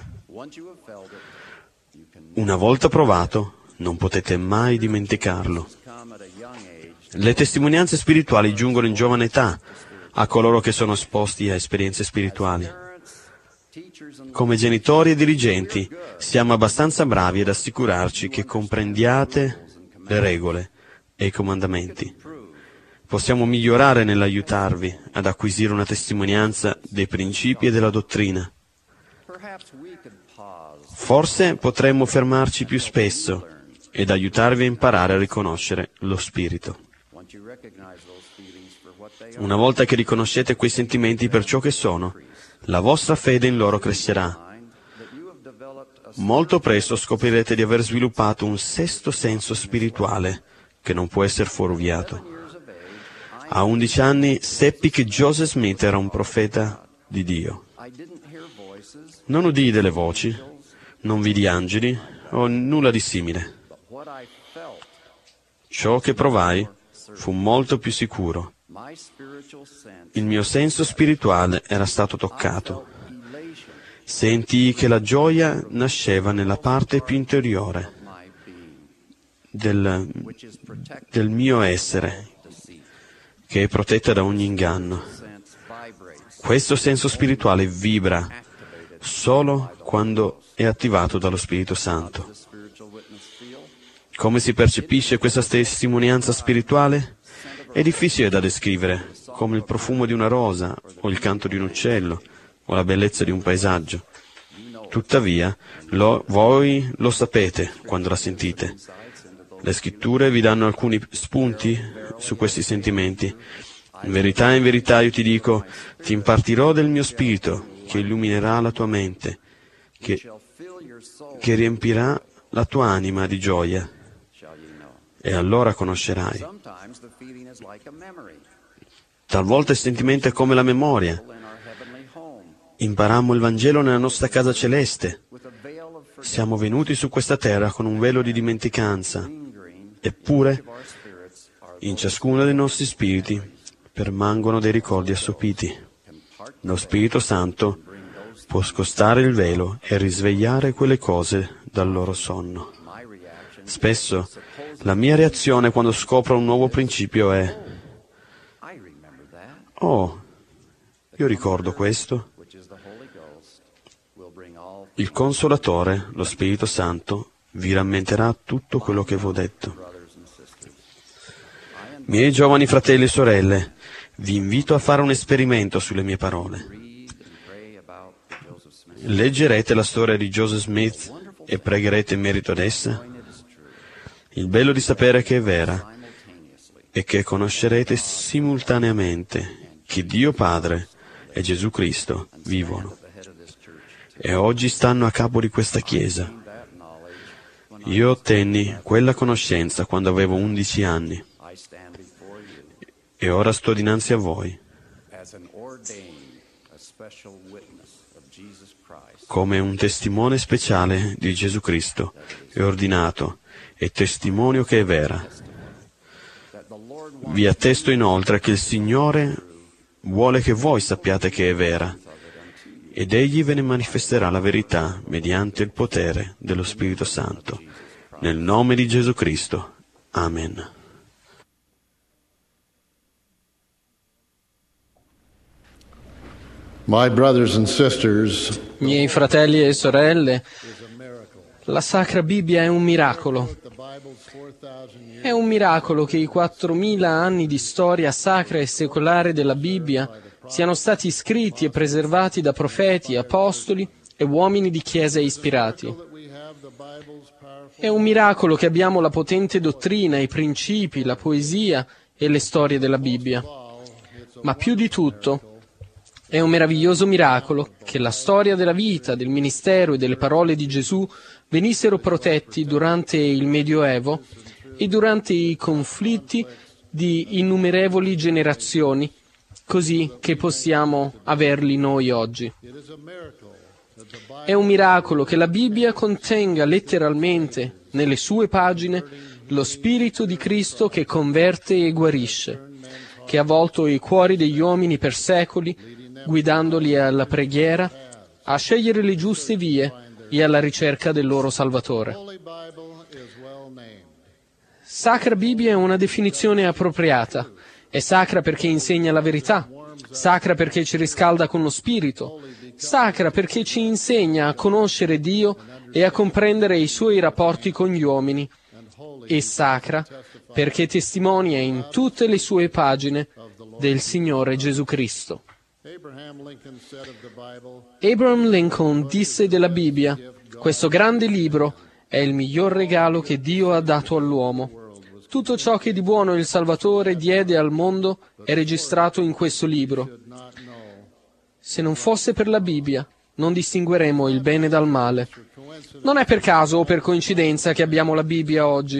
Una volta provato, non potete mai dimenticarlo. Le testimonianze spirituali giungono in giovane età a coloro che sono esposti a esperienze spirituali. Come genitori e dirigenti siamo abbastanza bravi ad assicurarci che comprendiate le regole e i comandamenti. Possiamo migliorare nell'aiutarvi ad acquisire una testimonianza dei principi e della dottrina. Forse potremmo fermarci più spesso ed aiutarvi a imparare a riconoscere lo Spirito. Una volta che riconoscete quei sentimenti per ciò che sono, la vostra fede in loro crescerà. Molto presto scoprirete di aver sviluppato un sesto senso spirituale che non può essere fuorviato. A undici anni seppi che Joseph Smith era un profeta di Dio. Non udii delle voci, non vidi angeli o nulla di simile. Ciò che provai fu molto più sicuro. Il mio senso spirituale era stato toccato. Sentii che la gioia nasceva nella parte più interiore del, del mio essere, che è protetta da ogni inganno. Questo senso spirituale vibra solo quando è attivato dallo Spirito Santo. Come si percepisce questa testimonianza spirituale? È difficile da descrivere, come il profumo di una rosa, o il canto di un uccello, o la bellezza di un paesaggio. Tuttavia, lo, voi lo sapete quando la sentite. Le scritture vi danno alcuni spunti su questi sentimenti. In verità, in verità io ti dico, ti impartirò del mio spirito, che illuminerà la tua mente, che, che riempirà la tua anima di gioia, e allora conoscerai. Talvolta il sentimento è come la memoria. Imparammo il Vangelo nella nostra casa celeste. Siamo venuti su questa terra con un velo di dimenticanza. Eppure, in ciascuno dei nostri spiriti permangono dei ricordi assopiti. Lo Spirito Santo può scostare il velo e risvegliare quelle cose dal loro sonno. Spesso, la mia reazione quando scopro un nuovo principio è: oh, io ricordo questo. Il Consolatore, lo Spirito Santo, vi rammenterà tutto quello che vi ho detto. Miei giovani fratelli e sorelle, vi invito a fare un esperimento sulle mie parole. Leggerete la storia di Joseph Smith e pregherete in merito ad essa. Il bello di sapere che è vera è che conoscerete simultaneamente che Dio Padre e Gesù Cristo vivono e oggi stanno a capo di questa Chiesa. Io ottenni quella conoscenza quando avevo undici anni e ora sto dinanzi a voi come un testimone speciale di Gesù Cristo e ordinato e testimonio che è vera. Vi attesto inoltre che il Signore vuole che voi sappiate che è vera, ed Egli ve ne manifesterà la verità mediante il potere dello Spirito Santo. Nel nome di Gesù Cristo. Amen. My brothers and sisters, Miei fratelli e sorelle, la Sacra Bibbia è un miracolo. È un miracolo che i quattromila anni di storia sacra e secolare della Bibbia siano stati scritti e preservati da profeti, apostoli e uomini di chiesa ispirati. È un miracolo che abbiamo la potente dottrina, i principi, la poesia e le storie della Bibbia. Ma più di tutto, è un meraviglioso miracolo che la storia della vita, del ministero e delle parole di Gesù venissero protetti durante il Medioevo e durante i conflitti di innumerevoli generazioni, così che possiamo averli noi oggi. È un miracolo che la Bibbia contenga letteralmente, nelle sue pagine, lo Spirito di Cristo che converte e guarisce, che ha avvolto i cuori degli uomini per secoli, guidandoli alla preghiera, a scegliere le giuste vie e alla ricerca del loro Salvatore. Sacra Bibbia è una definizione appropriata. È sacra perché insegna la verità, sacra perché ci riscalda con lo Spirito, sacra perché ci insegna a conoscere Dio e a comprendere i Suoi rapporti con gli uomini, e sacra perché testimonia in tutte le sue pagine del Signore Gesù Cristo. Abraham Lincoln disse della Bibbia: questo grande libro è il miglior regalo che Dio ha dato all'uomo. Tutto ciò che di buono il Salvatore diede al mondo è registrato in questo libro. Se non fosse per la Bibbia, non distingueremo il bene dal male. Non è per caso o per coincidenza che abbiamo la Bibbia oggi.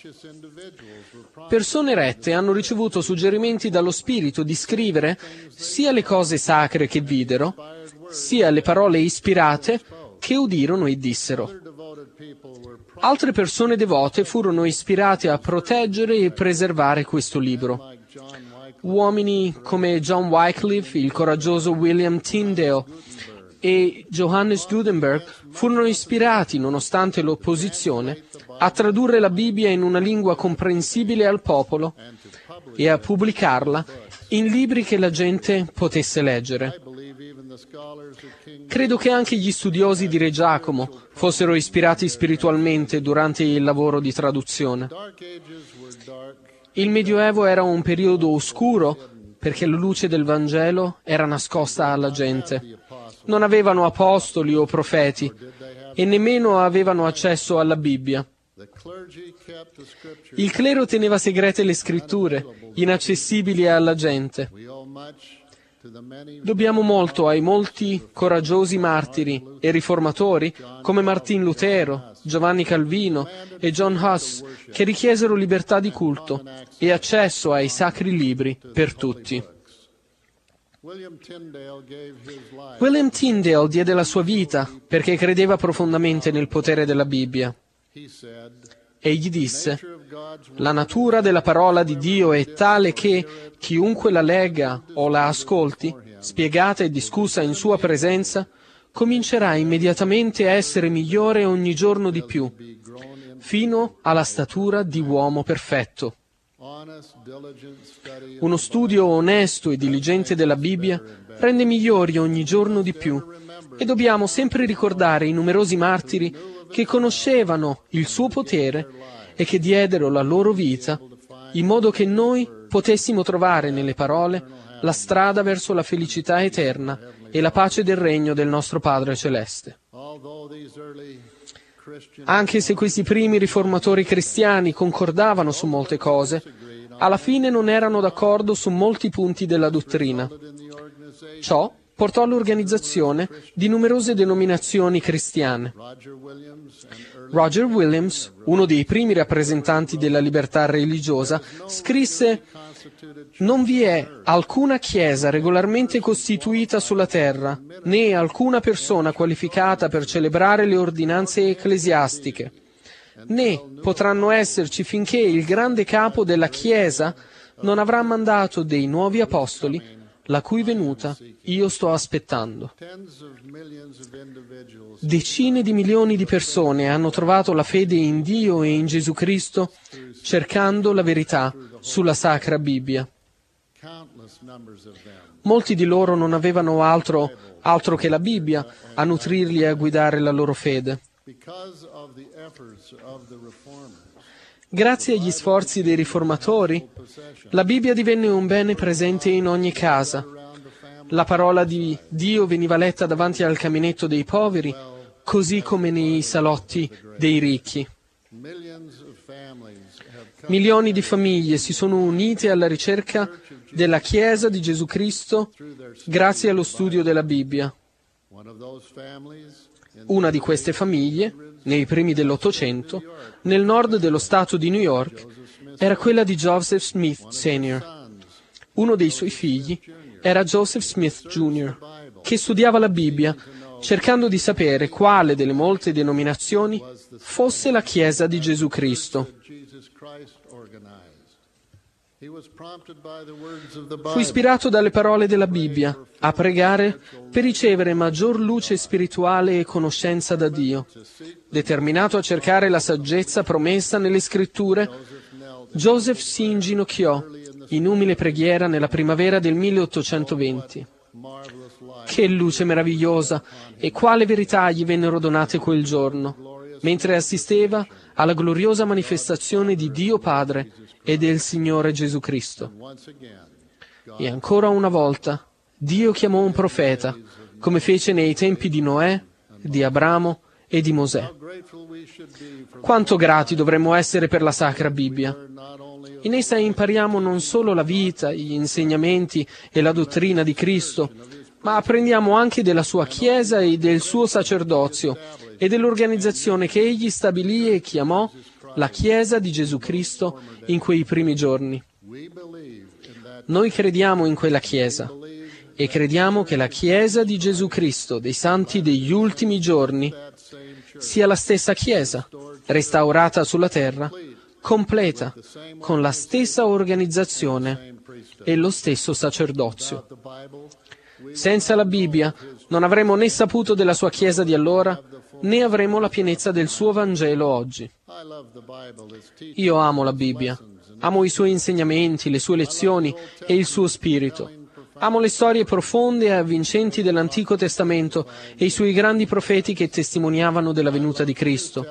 Persone rette hanno ricevuto suggerimenti dallo Spirito di scrivere sia le cose sacre che videro, sia le parole ispirate che udirono e dissero. Altre persone devote furono ispirate a proteggere e preservare questo libro. Uomini come John Wycliffe, il coraggioso William Tyndale e Johannes Gutenberg furono ispirati, nonostante l'opposizione, a tradurre la Bibbia in una lingua comprensibile al popolo e a pubblicarla in libri che la gente potesse leggere. Credo che anche gli studiosi di Re Giacomo fossero ispirati spiritualmente durante il lavoro di traduzione. Il Medioevo era un periodo oscuro perché la luce del Vangelo era nascosta alla gente. Non avevano apostoli o profeti e nemmeno avevano accesso alla Bibbia. Il clero teneva segrete le scritture, inaccessibili alla gente. Dobbiamo molto ai molti coraggiosi martiri e riformatori come Martin Lutero, Giovanni Calvino e John Huss, che richiesero libertà di culto e accesso ai sacri libri per tutti. William Tyndale diede la sua vita perché credeva profondamente nel potere della Bibbia. Egli disse: «La natura della parola di Dio è tale che chiunque la legga o la ascolti, spiegata e discussa in sua presenza, comincerà immediatamente a essere migliore ogni giorno di più, fino alla statura di uomo perfetto». Uno studio onesto e diligente della Bibbia rende migliori ogni giorno di più, e dobbiamo sempre ricordare i numerosi martiri che conoscevano il suo potere e che diedero la loro vita in modo che noi potessimo trovare nelle parole la strada verso la felicità eterna e la pace del regno del nostro Padre Celeste. Anche se questi primi riformatori cristiani concordavano su molte cose, alla fine non erano d'accordo su molti punti della dottrina. Ciò portò all'organizzazione di numerose denominazioni cristiane. Roger Williams, uno dei primi rappresentanti della libertà religiosa, scrisse: «Non vi è alcuna chiesa regolarmente costituita sulla terra, né alcuna persona qualificata per celebrare le ordinanze ecclesiastiche, né potranno esserci finché il grande capo della Chiesa non avrà mandato dei nuovi apostoli, la cui venuta io sto aspettando». Decine di milioni di persone hanno trovato la fede in Dio e in Gesù Cristo cercando la verità sulla Sacra Bibbia. Molti di loro non avevano altro, altro che la Bibbia a nutrirli e a guidare la loro fede. Grazie agli sforzi dei riformatori, la Bibbia divenne un bene presente in ogni casa. La parola di Dio veniva letta davanti al caminetto dei poveri, così come nei salotti dei ricchi. Milioni di famiglie si sono unite alla ricerca della Chiesa di Gesù Cristo grazie allo studio della Bibbia. Una di queste famiglie, nei primi dell'Ottocento, nel nord dello stato di New York, era quella di Joseph Smith Senior Uno dei suoi figli era Joseph Smith Junior, che studiava la Bibbia, cercando di sapere quale delle molte denominazioni fosse la Chiesa di Gesù Cristo. Fu ispirato dalle parole della Bibbia a pregare per ricevere maggior luce spirituale e conoscenza da Dio. Determinato a cercare la saggezza promessa nelle Scritture, Joseph si inginocchiò in umile preghiera nella primavera del milleottocentoventi. Che luce meravigliosa e quale verità gli vennero donate quel giorno, mentre assisteva alla gloriosa manifestazione di Dio Padre e del Signore Gesù Cristo. E ancora una volta Dio chiamò un profeta, come fece nei tempi di Noè, di Abramo e di Mosè. Quanto grati dovremmo essere per la Sacra Bibbia. In essa impariamo non solo la vita, gli insegnamenti e la dottrina di Cristo, ma apprendiamo anche della sua Chiesa e del suo sacerdozio e dell'organizzazione che egli stabilì e chiamò la Chiesa di Gesù Cristo in quei primi giorni. Noi crediamo in quella Chiesa e crediamo che la Chiesa di Gesù Cristo, dei santi degli ultimi giorni, sia la stessa Chiesa, restaurata sulla terra, completa, con la stessa organizzazione e lo stesso sacerdozio. Senza la Bibbia non avremmo né saputo della sua Chiesa di allora, né avremo la pienezza del suo Vangelo oggi. Io amo la Bibbia, amo i suoi insegnamenti, le sue lezioni e il suo spirito. Amo le storie profonde e avvincenti dell'Antico Testamento e i suoi grandi profeti che testimoniavano della venuta di Cristo.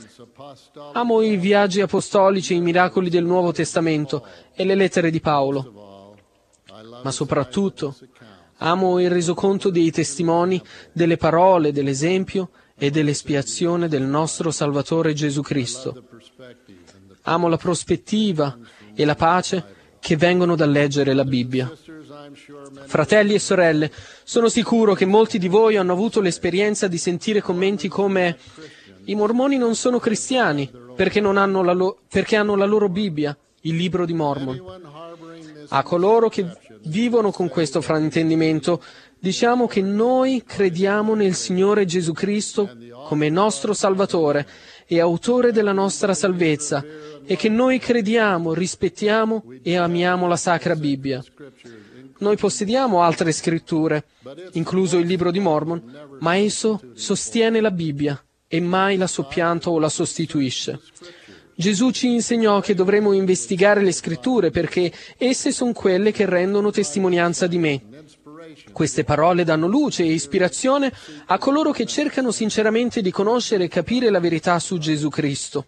Amo i viaggi apostolici e i miracoli del Nuovo Testamento e le lettere di Paolo. Ma soprattutto amo il resoconto dei testimoni, delle parole, dell'esempio e dell'espiazione del nostro Salvatore Gesù Cristo. Amo la prospettiva e la pace che vengono dal leggere la Bibbia. Fratelli e sorelle, sono sicuro che molti di voi hanno avuto l'esperienza di sentire commenti come «I mormoni non sono cristiani perché, non hanno, la lo- perché hanno la loro Bibbia, il libro di Mormon». A coloro che vivono con questo fraintendimento, diciamo che noi crediamo nel Signore Gesù Cristo come nostro Salvatore e Autore della nostra salvezza e che noi crediamo, rispettiamo e amiamo la Sacra Bibbia. Noi possediamo altre scritture, incluso il libro di Mormon, ma esso sostiene la Bibbia e mai la soppianta o la sostituisce. Gesù ci insegnò che dovremmo investigare le scritture perché esse sono quelle che rendono testimonianza di me. Queste parole danno luce e ispirazione a coloro che cercano sinceramente di conoscere e capire la verità su Gesù Cristo.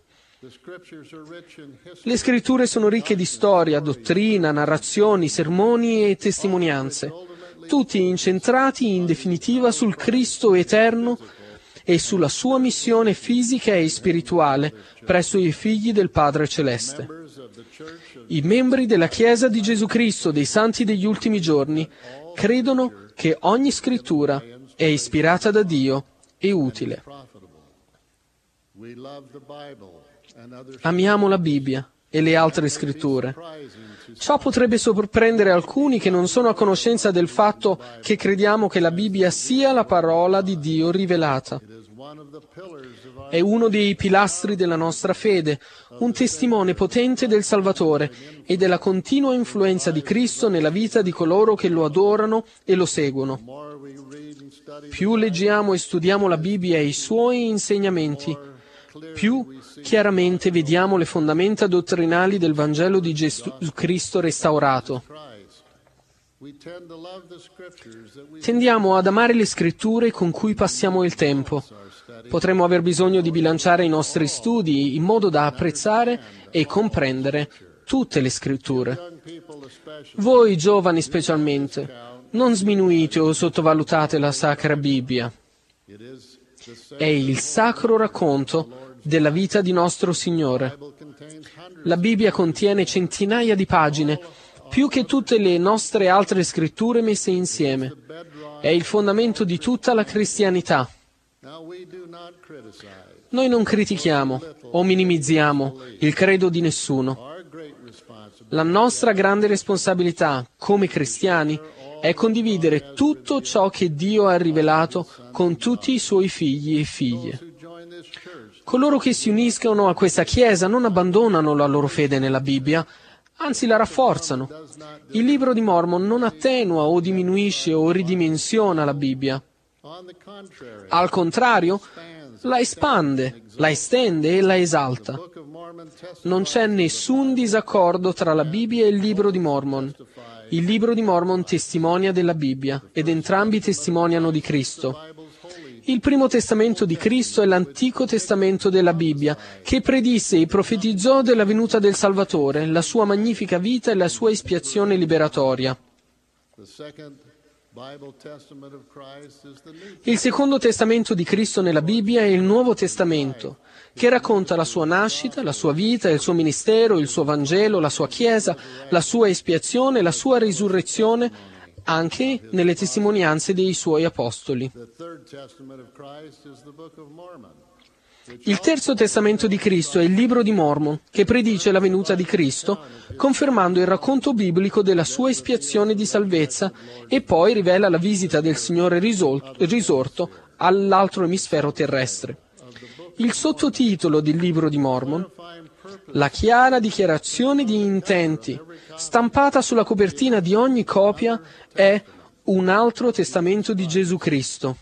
Le scritture sono ricche di storia, dottrina, narrazioni, sermoni e testimonianze, tutti incentrati in definitiva sul Cristo eterno e sulla sua missione fisica e spirituale presso i figli del Padre Celeste. I membri della Chiesa di Gesù Cristo dei Santi degli Ultimi Giorni credono che ogni scrittura è ispirata da Dio e utile. Amiamo la Bibbia e le altre scritture. Ciò potrebbe sorprendere alcuni che non sono a conoscenza del fatto che crediamo che la Bibbia sia la parola di Dio rivelata. È uno dei pilastri della nostra fede, un testimone potente del Salvatore e della continua influenza di Cristo nella vita di coloro che lo adorano e lo seguono. Più leggiamo e studiamo la Bibbia e i suoi insegnamenti, più chiaramente vediamo le fondamenta dottrinali del Vangelo di Gesù Cristo restaurato. Tendiamo ad amare le scritture con cui passiamo il tempo. Potremmo aver bisogno di bilanciare i nostri studi in modo da apprezzare e comprendere tutte le scritture. Voi giovani specialmente, non sminuite o sottovalutate la Sacra Bibbia. È il sacro racconto della vita di nostro Signore. La Bibbia contiene centinaia di pagine, più che tutte le nostre altre scritture messe insieme. È il fondamento di tutta la cristianità. Noi non critichiamo o minimizziamo il credo di nessuno. La nostra grande responsabilità come cristiani è condividere tutto ciò che Dio ha rivelato con tutti i suoi figli e figlie. Coloro che si uniscono a questa Chiesa non abbandonano la loro fede nella Bibbia, anzi la rafforzano. Il libro di Mormon non attenua o diminuisce o ridimensiona la Bibbia. Al contrario, la espande, la estende e la esalta. Non c'è nessun disaccordo tra la Bibbia e il libro di Mormon. Il libro di Mormon testimonia della Bibbia ed entrambi testimoniano di Cristo. Il primo testamento di Cristo è l'Antico Testamento della Bibbia, che predisse e profetizzò della venuta del Salvatore, la sua magnifica vita e la sua espiazione liberatoria. Il secondo testamento di Cristo nella Bibbia è il Nuovo Testamento, che racconta la sua nascita, la sua vita, il suo ministero, il suo Vangelo, la sua Chiesa, la sua espiazione, la sua risurrezione, anche nelle testimonianze dei suoi apostoli. Il terzo testamento di Cristo è il libro di Mormon, che predice la venuta di Cristo, confermando il racconto biblico della sua espiazione di salvezza e poi rivela la visita del Signore risorto all'altro emisfero terrestre. Il sottotitolo del libro di Mormon, la chiara dichiarazione di intenti, stampata sulla copertina di ogni copia, è un altro testamento di Gesù Cristo.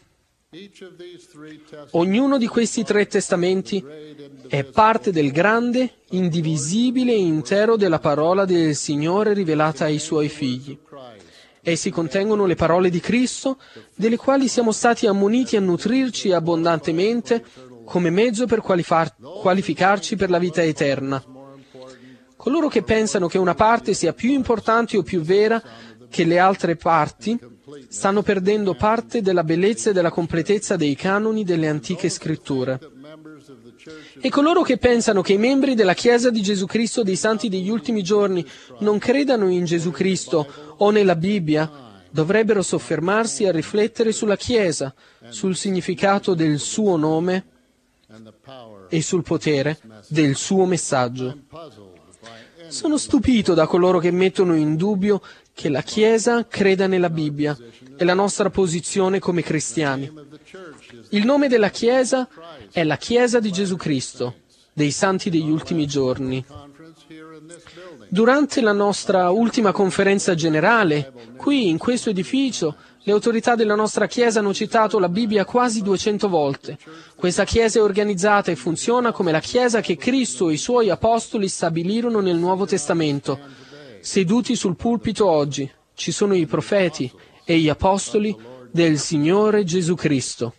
Ognuno di questi tre testamenti è parte del grande, indivisibile intero della parola del Signore rivelata ai Suoi figli. Essi contengono le parole di Cristo, delle quali siamo stati ammoniti a nutrirci abbondantemente come mezzo per qualifar- qualificarci per la vita eterna. Coloro che pensano che una parte sia più importante o più vera che le altre parti stanno perdendo parte della bellezza e della completezza dei canoni delle antiche scritture. E coloro che pensano che i membri della Chiesa di Gesù Cristo dei Santi degli ultimi giorni non credano in Gesù Cristo o nella Bibbia, dovrebbero soffermarsi a riflettere sulla Chiesa, sul significato del suo nome e sul potere del suo messaggio. Sono stupito da coloro che mettono in dubbio che la Chiesa creda nella Bibbia e la nostra posizione come cristiani. Il nome della Chiesa è la Chiesa di Gesù Cristo, dei Santi degli ultimi giorni. Durante la nostra ultima conferenza generale, qui in questo edificio, le autorità della nostra Chiesa hanno citato la Bibbia quasi duecento volte. Questa Chiesa è organizzata e funziona come la Chiesa che Cristo e i Suoi Apostoli stabilirono nel Nuovo Testamento. Seduti sul pulpito oggi ci sono i profeti e gli apostoli del Signore Gesù Cristo.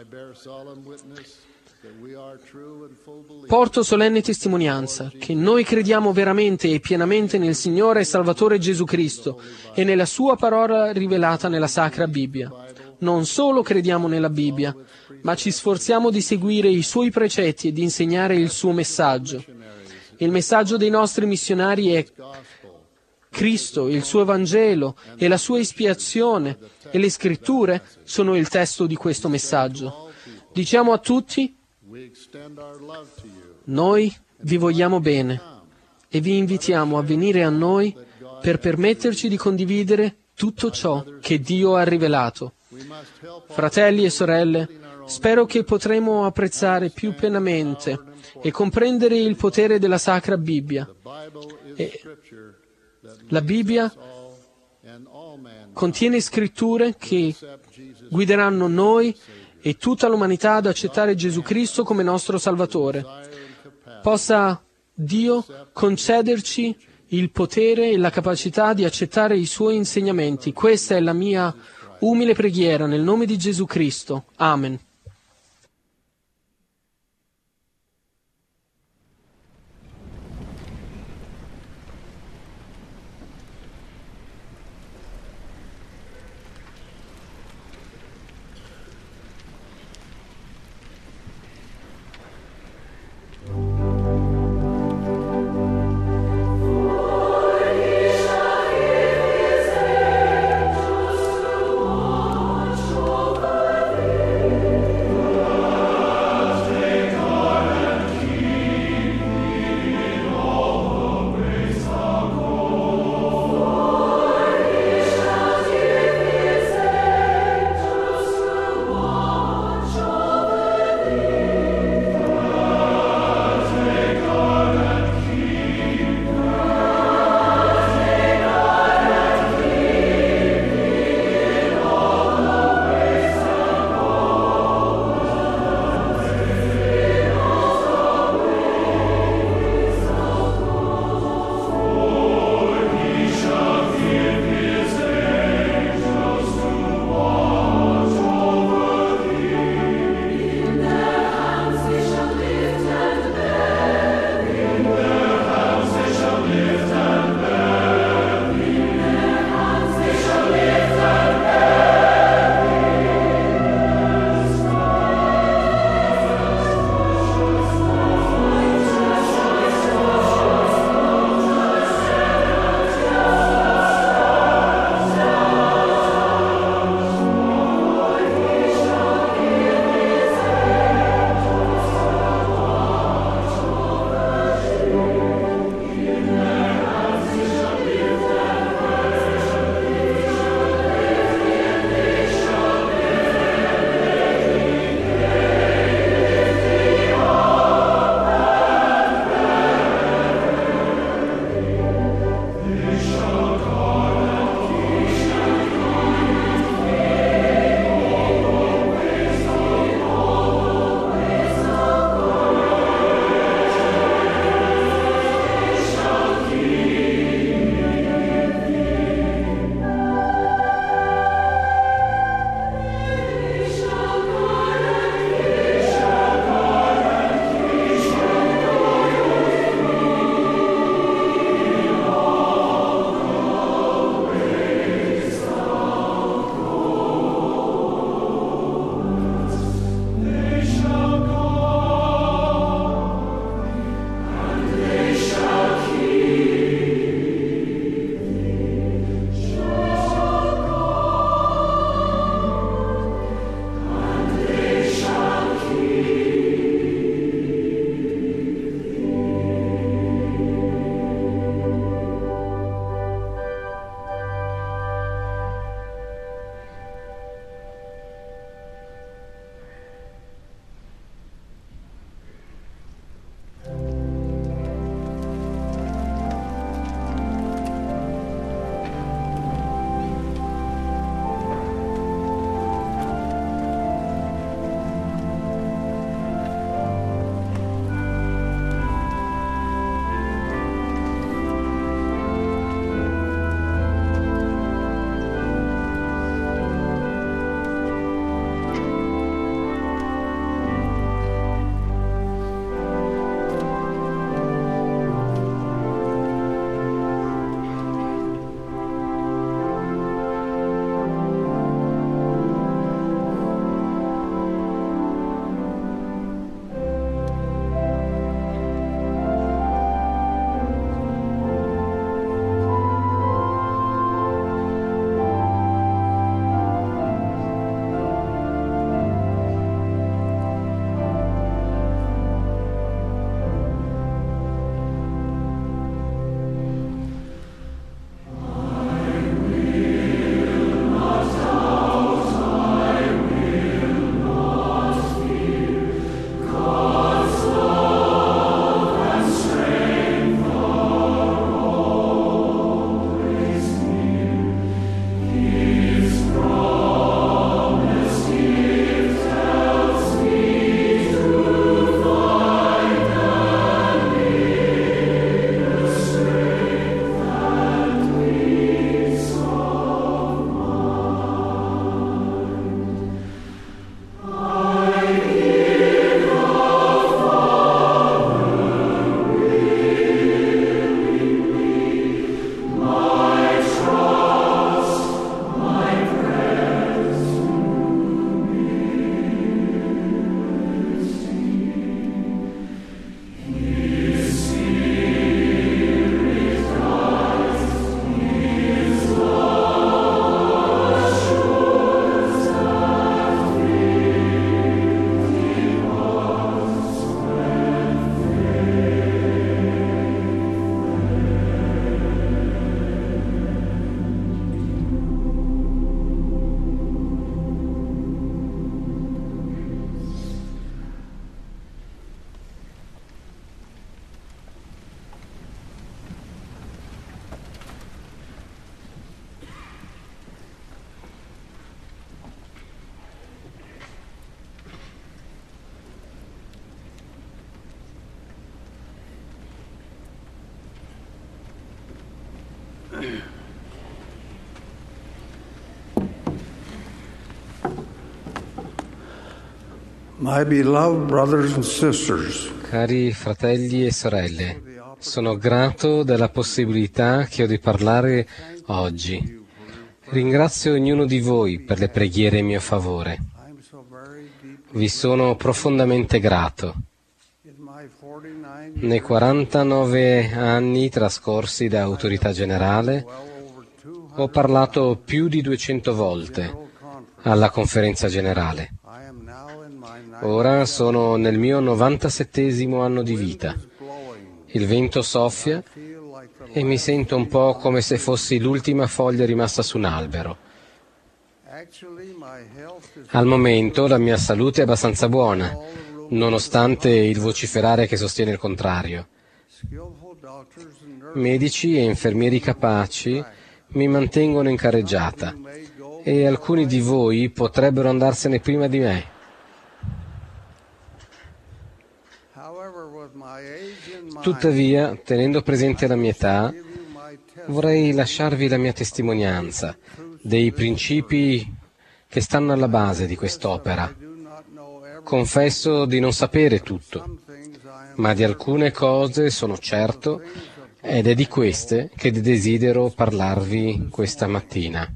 Porto solenne testimonianza che noi crediamo veramente e pienamente nel Signore e Salvatore Gesù Cristo e nella Sua parola rivelata nella Sacra Bibbia. Non solo crediamo nella Bibbia, ma ci sforziamo di seguire i Suoi precetti e di insegnare il Suo messaggio. Il messaggio dei nostri missionari è Cristo, il suo Vangelo e la sua espiazione, e le Scritture sono il testo di questo messaggio. Diciamo a tutti, noi vi vogliamo bene e vi invitiamo a venire a noi per permetterci di condividere tutto ciò che Dio ha rivelato. Fratelli e sorelle, spero che potremo apprezzare più pienamente e comprendere il potere della Sacra Bibbia. E la Bibbia contiene scritture che guideranno noi e tutta l'umanità ad accettare Gesù Cristo come nostro Salvatore. Possa Dio concederci il potere e la capacità di accettare i Suoi insegnamenti. Questa è la mia umile preghiera nel nome di Gesù Cristo. Amen. Thank you. My beloved brothers and sisters, Cari fratelli e sorelle, sono grato della possibilità che ho di parlare oggi. Ringrazio ognuno di voi per le preghiere in mio favore. Vi sono profondamente grato. Nei quarantanove anni trascorsi da autorità generale ho parlato più di duecento volte alla conferenza generale. Ora sono nel mio novantasettesimo anno di vita. Il vento soffia e mi sento un po' come se fossi l'ultima foglia rimasta su un albero. Al momento la mia salute è abbastanza buona, nonostante il vociferare che sostiene il contrario. Medici e infermieri capaci mi mantengono in carreggiata e alcuni di voi potrebbero andarsene prima di me. Tuttavia, tenendo presente la mia età, vorrei lasciarvi la mia testimonianza dei principi che stanno alla base di quest'opera. Confesso di non sapere tutto, ma di alcune cose sono certo ed è di queste che desidero parlarvi questa mattina.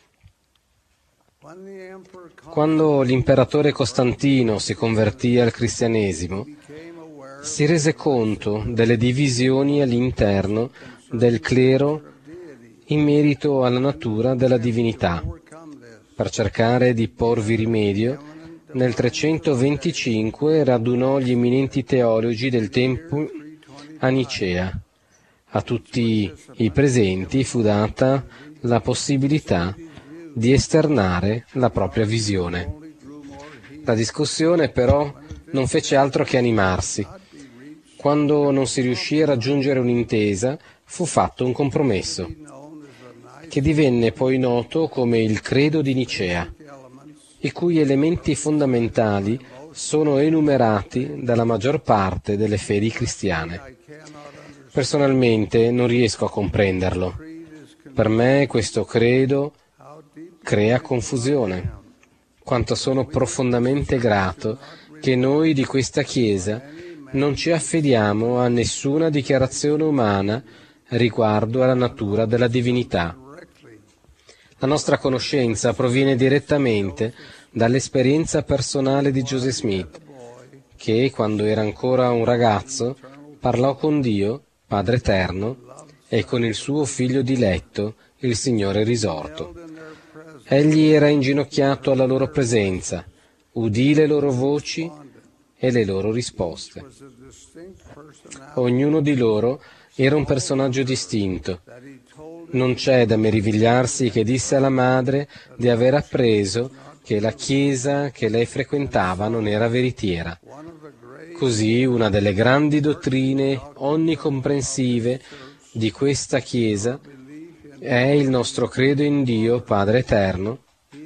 Quando l'imperatore Costantino si convertì al cristianesimo, si rese conto delle divisioni all'interno del clero in merito alla natura della divinità. Per cercare di porvi rimedio, nel trecentoventicinque radunò gli eminenti teologi del tempo a Nicea. A tutti i presenti fu data la possibilità di esternare la propria visione. La discussione però non fece altro che animarsi. Quando non si riuscì a raggiungere un'intesa, fu fatto un compromesso, che divenne poi noto come il Credo di Nicea, i cui elementi fondamentali sono enumerati dalla maggior parte delle fedi cristiane. Personalmente non riesco a comprenderlo. Per me questo credo crea confusione. Quanto sono profondamente grato che noi di questa Chiesa non ci affidiamo a nessuna dichiarazione umana riguardo alla natura della divinità. La nostra conoscenza proviene direttamente dall'esperienza personale di Joseph Smith, che, quando era ancora un ragazzo, parlò con Dio, Padre Eterno, e con il suo figlio diletto, il Signore risorto. Egli era inginocchiato alla loro presenza, udì le loro voci e le loro risposte. Ognuno di loro era un personaggio distinto. Non c'è da meravigliarsi che disse alla madre di aver appreso che la chiesa che lei frequentava non era veritiera. Così una delle grandi dottrine onnicomprensive di questa chiesa è il nostro credo in Dio Padre Eterno.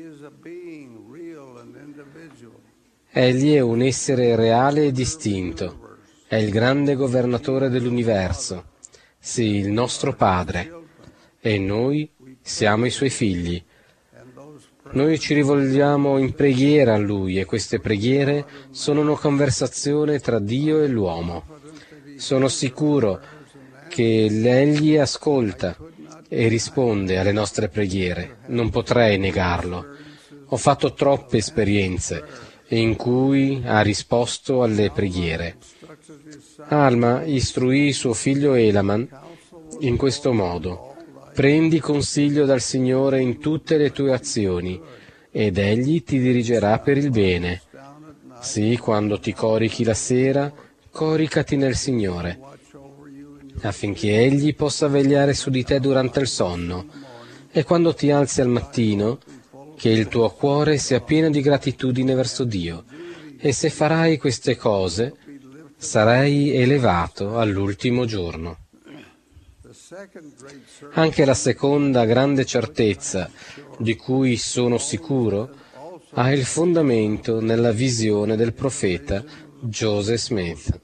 Egli è un essere reale e distinto, è il grande governatore dell'universo, sì, il nostro Padre, e noi siamo i Suoi figli. Noi ci rivolgiamo in preghiera a Lui e queste preghiere sono una conversazione tra Dio e l'uomo. Sono sicuro che Egli ascolta e risponde alle nostre preghiere, non potrei negarlo. Ho fatto troppe esperienze in cui ha risposto alle preghiere. Alma istruì suo figlio Elaman in questo modo: prendi consiglio dal Signore in tutte le tue azioni, ed Egli ti dirigerà per il bene. Sì, quando ti corichi la sera, coricati nel Signore, affinché Egli possa vegliare su di te durante il sonno, e quando ti alzi al mattino, che il tuo cuore sia pieno di gratitudine verso Dio, e se farai queste cose, sarai elevato all'ultimo giorno. Anche la seconda grande certezza, di cui sono sicuro, ha il fondamento nella visione del profeta Joseph Smith.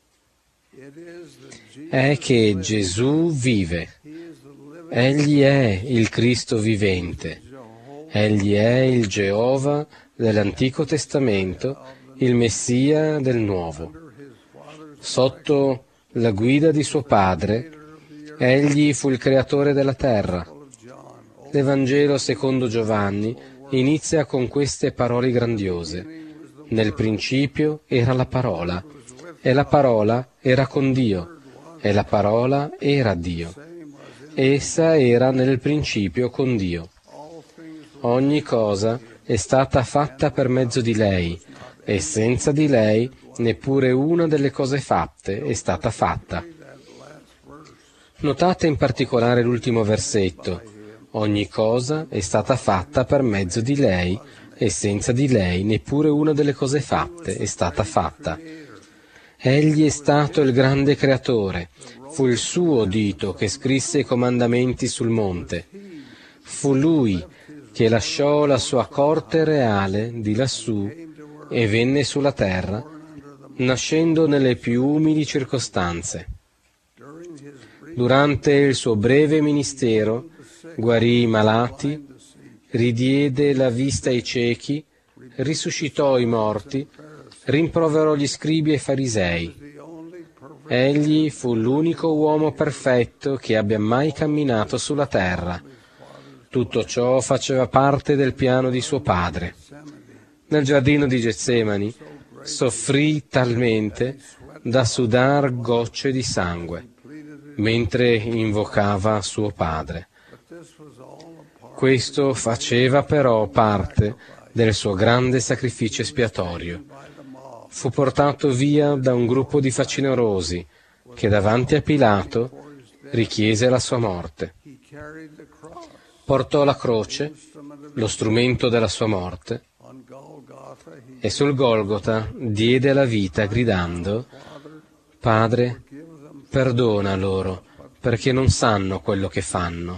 È che Gesù vive. Egli è il Cristo vivente. Egli è il Geova dell'Antico Testamento, il Messia del Nuovo. Sotto la guida di suo padre, egli fu il creatore della terra. L'Evangelo secondo Giovanni inizia con queste parole grandiose. Nel principio era la parola, e la parola era con Dio, e la parola era Dio. Essa era nel principio con Dio. Ogni cosa è stata fatta per mezzo di lei, e senza di lei neppure una delle cose fatte è stata fatta. Notate in particolare l'ultimo versetto. Ogni cosa è stata fatta per mezzo di lei, e senza di lei neppure una delle cose fatte è stata fatta. Egli è stato il grande creatore. Fu il suo dito che scrisse i comandamenti sul monte. Fu lui che lasciò la sua corte reale di lassù e venne sulla terra, nascendo nelle più umili circostanze. Durante il suo breve ministero guarì i malati, ridiede la vista ai ciechi, risuscitò i morti, rimproverò gli scribi e i farisei. Egli fu l'unico uomo perfetto che abbia mai camminato sulla terra. Tutto ciò faceva parte del piano di suo padre. Nel giardino di Getsemani soffrì talmente da sudar gocce di sangue, mentre invocava suo padre. Questo faceva però parte del suo grande sacrificio espiatorio. Fu portato via da un gruppo di facinorosi che davanti a Pilato richiese la sua morte. Portò la croce, lo strumento della sua morte, e sul Golgota diede la vita gridando: Padre, perdona loro, perché non sanno quello che fanno.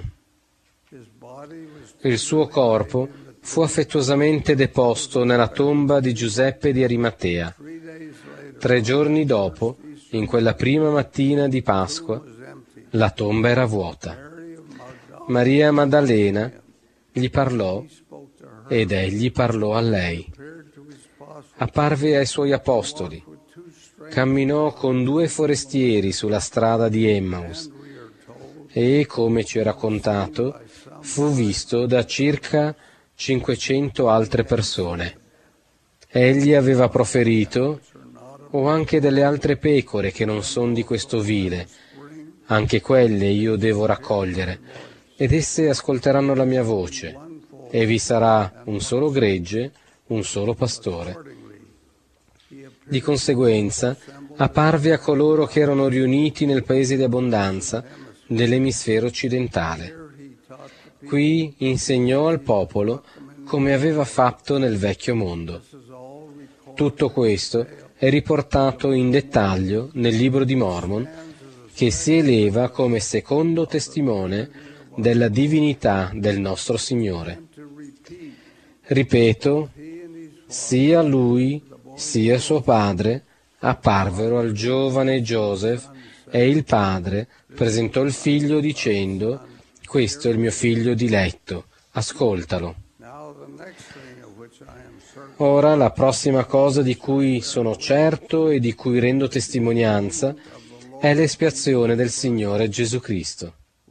Il suo corpo fu affettuosamente deposto nella tomba di Giuseppe di Arimatea. Tre giorni dopo, in quella prima mattina di Pasqua, la tomba era vuota. Maria Maddalena gli parlò ed egli parlò a lei. Apparve ai suoi apostoli. Camminò con due forestieri sulla strada di Emmaus e, come ci è raccontato, fu visto da circa cinquecento altre persone. Egli aveva proferito: ho anche delle altre pecore che non son di questo vile, anche quelle io devo raccogliere, ed esse ascolteranno la mia voce, e vi sarà un solo gregge, un solo pastore. Di conseguenza apparve a coloro che erano riuniti nel paese di abbondanza dell'emisfero occidentale. Qui insegnò al popolo come aveva fatto nel vecchio mondo. Tutto questo è riportato in dettaglio nel libro di Mormon, che si eleva come secondo testimone della divinità del nostro Signore. Ripeto, sia lui sia suo padre apparvero al giovane Joseph, e il padre presentò il figlio dicendo: questo è il mio figlio diletto, ascoltalo. Ora la prossima cosa di cui sono certo e di cui rendo testimonianza è l'espiazione del Signore Gesù Cristo.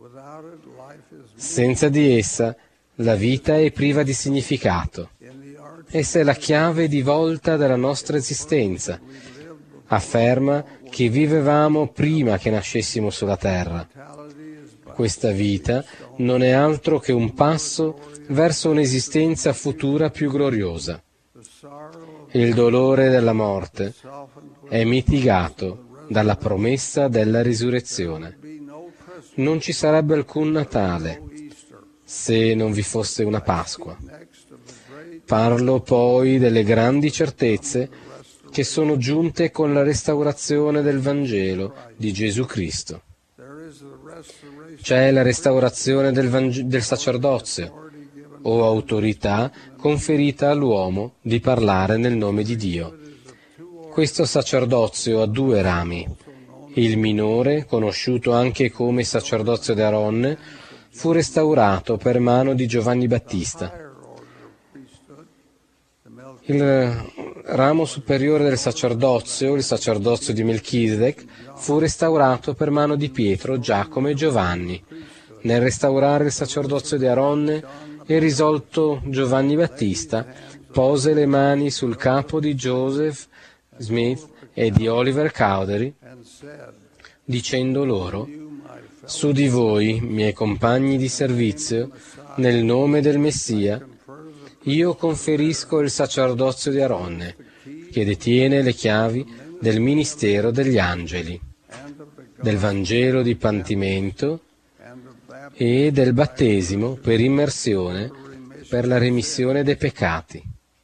Senza di essa la vita è priva di significato. Essa è la chiave di volta della nostra esistenza. Afferma che vivevamo prima che nascessimo sulla terra. Questa vita non è altro che un passo verso un'esistenza futura più gloriosa. Il dolore della morte è mitigato dalla promessa della risurrezione. Non ci sarebbe alcun Natale se non vi fosse una Pasqua. Parlo poi delle grandi certezze che sono giunte con la restaurazione del Vangelo di Gesù Cristo. C'è la restaurazione del, Vangelo, del sacerdozio, o autorità conferita all'uomo di parlare nel nome di Dio. Questo sacerdozio ha due rami. Il minore, conosciuto anche come sacerdozio di Aronne, fu restaurato per mano di Giovanni Battista. Il, ramo superiore del sacerdozio, il sacerdozio di Melchisedec, fu restaurato per mano di Pietro, Giacomo e Giovanni. Nel restaurare il sacerdozio di Aronne, il risolto Giovanni Battista pose le mani sul capo di Joseph Smith e di Oliver Cowdery, dicendo loro: su di voi, miei compagni di servizio, nel nome del Messia, io conferisco il sacerdozio di Aronne, che detiene le chiavi del ministero degli angeli, del Vangelo di pentimento e del battesimo per immersione per la remissione dei peccati.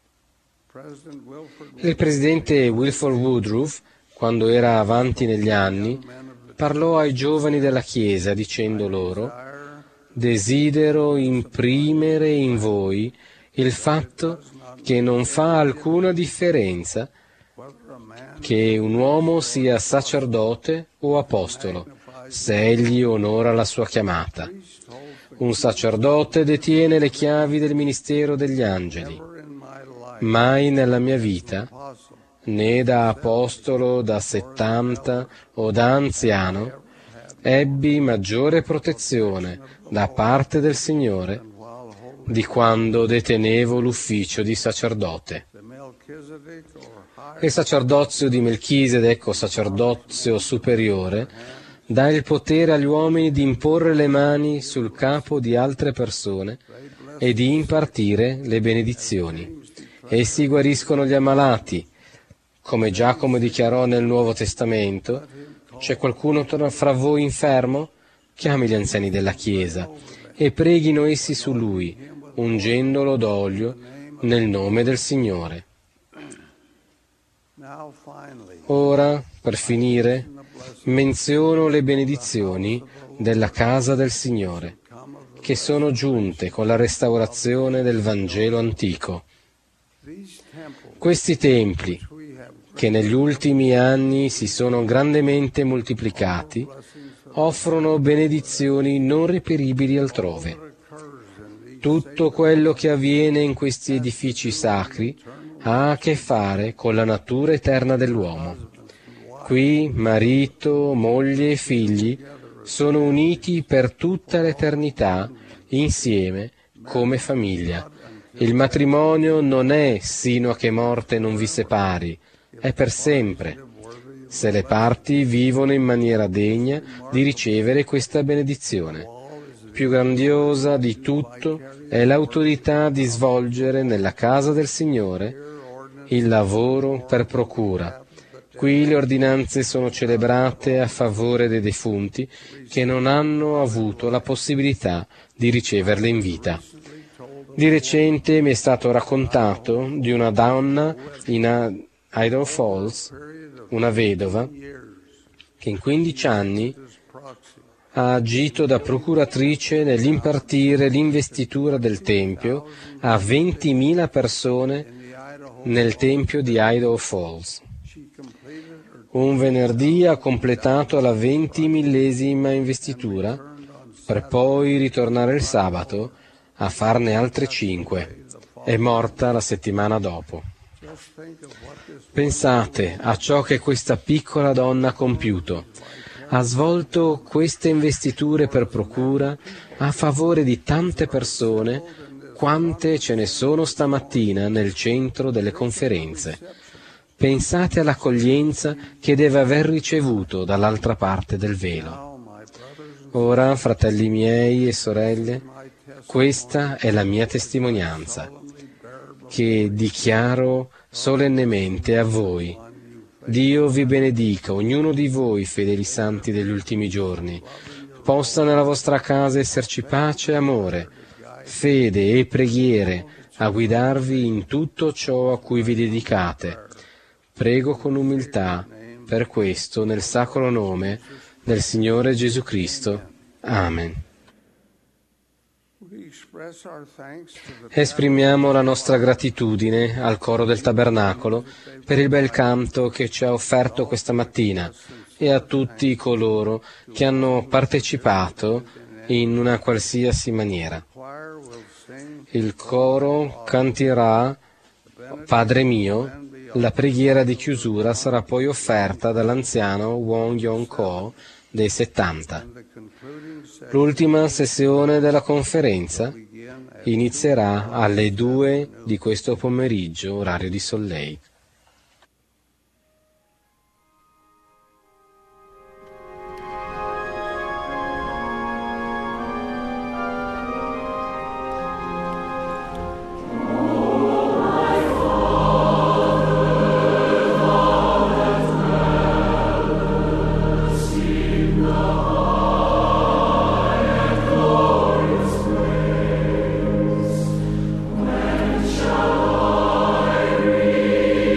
Il presidente Wilford Woodruff, quando era avanti negli anni, parlò ai giovani della Chiesa dicendo loro: desidero imprimere in voi il fatto che non fa alcuna differenza che un uomo sia sacerdote o apostolo, se egli onora la sua chiamata. Un sacerdote detiene le chiavi del ministero degli angeli. Mai nella mia vita, né da apostolo, da settanta o da anziano, ebbi maggiore protezione da parte del Signore di quando detenevo l'ufficio di sacerdote. Il sacerdozio di Melchisedec, o sacerdozio superiore, dà il potere agli uomini di imporre le mani sul capo di altre persone e di impartire le benedizioni. Essi guariscono gli ammalati. Come Giacomo dichiarò nel Nuovo Testamento: c'è qualcuno fra voi infermo? Chiami gli anziani della Chiesa e preghino essi su lui, ungendolo d'olio nel nome del Signore. Ora, per finire, menziono le benedizioni della casa del Signore, che sono giunte con la restaurazione del Vangelo antico. Questi templi, che negli ultimi anni si sono grandemente moltiplicati, offrono benedizioni non reperibili altrove. Tutto quello che avviene in questi edifici sacri ha a che fare con la natura eterna dell'uomo. Qui marito, moglie e figli sono uniti per tutta l'eternità insieme come famiglia. Il matrimonio non è sino a che morte non vi separi, è per sempre, se le parti vivono in maniera degna di ricevere questa benedizione. Più grandiosa di tutto è l'autorità di svolgere nella casa del Signore il lavoro per procura. Qui le ordinanze sono celebrate a favore dei defunti che non hanno avuto la possibilità di riceverle in vita. Di recente mi è stato raccontato di una donna in Idaho Falls, una vedova, che in quindici anni ha agito da procuratrice nell'impartire l'investitura del Tempio a ventimila persone nel Tempio di Idaho Falls. Un venerdì ha completato la ventimillesima investitura, per poi ritornare il sabato a farne altre cinque. È morta la settimana dopo. Pensate a ciò che questa piccola donna ha compiuto. Ha svolto queste investiture per procura a favore di tante persone, quante ce ne sono stamattina nel centro delle conferenze. Pensate all'accoglienza che deve aver ricevuto dall'altra parte del velo. Ora, fratelli miei e sorelle, questa è la mia testimonianza, che dichiaro solennemente a voi. Dio vi benedica, ognuno di voi, fedeli santi degli ultimi giorni. Possa nella vostra casa esserci pace e amore, fede e preghiere a guidarvi in tutto ciò a cui vi dedicate. Prego con umiltà per questo nel sacro nome del Signore Gesù Cristo. Amen. Esprimiamo la nostra gratitudine al coro del Tabernacolo per il bel canto che ci ha offerto questa mattina e a tutti coloro che hanno partecipato in una qualsiasi maniera. Il coro canterà Padre mio La preghiera di chiusura sarà poi offerta dall'anziano Wong Yong-ko dei settanta. L'ultima sessione della conferenza inizierà alle due di questo pomeriggio, orario di Soleil. Shall I read?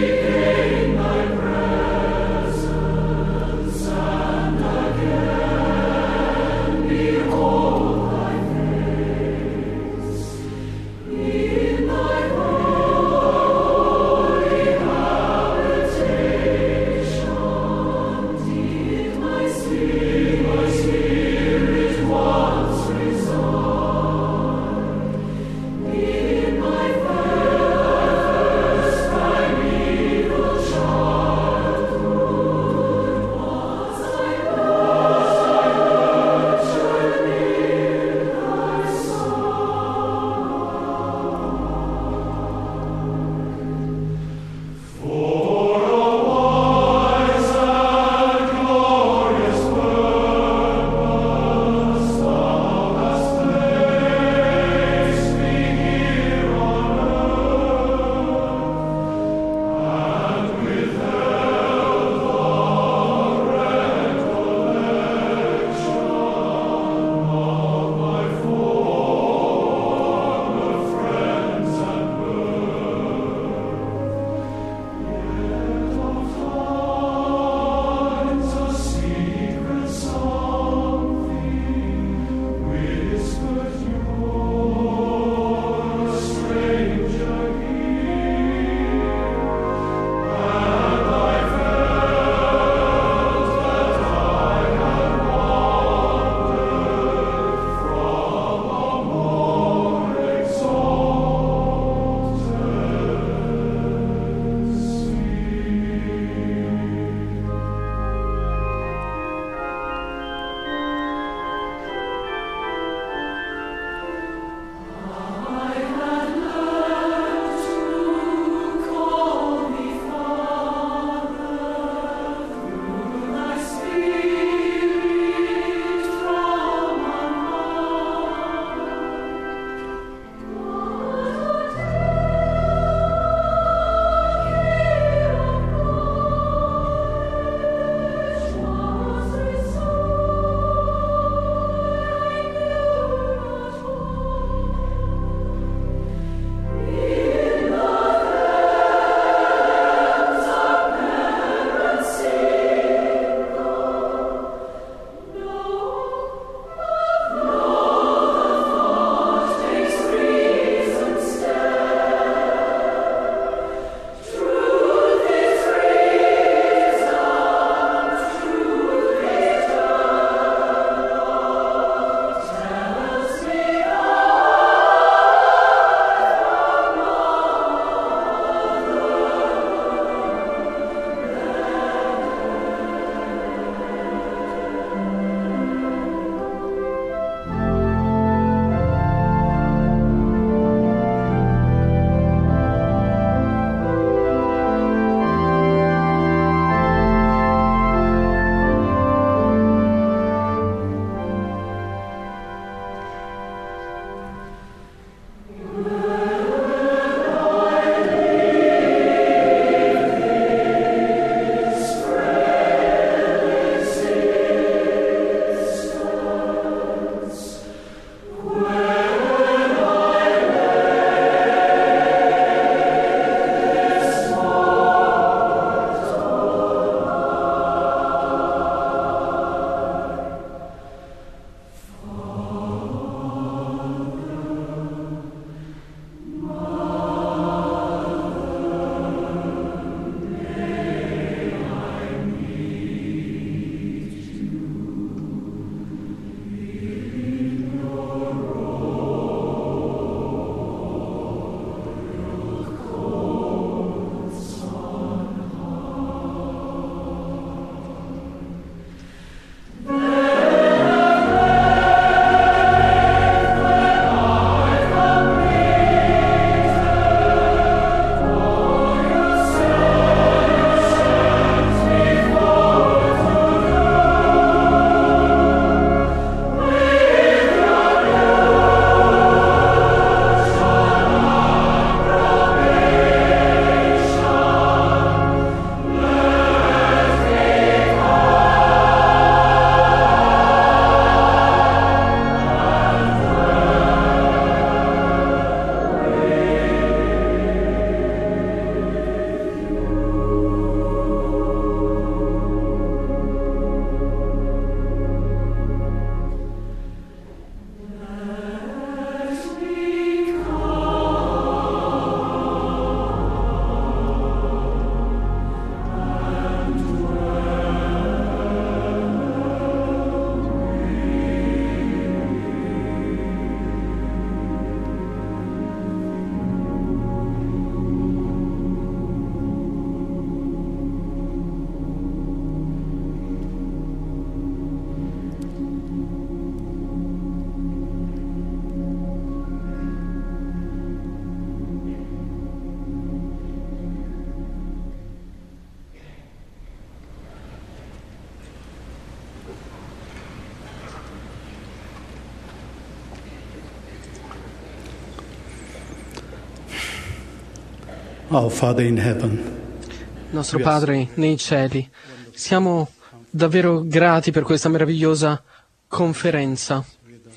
Our Father in heaven. Nostro Padre nei cieli, siamo davvero grati per questa meravigliosa conferenza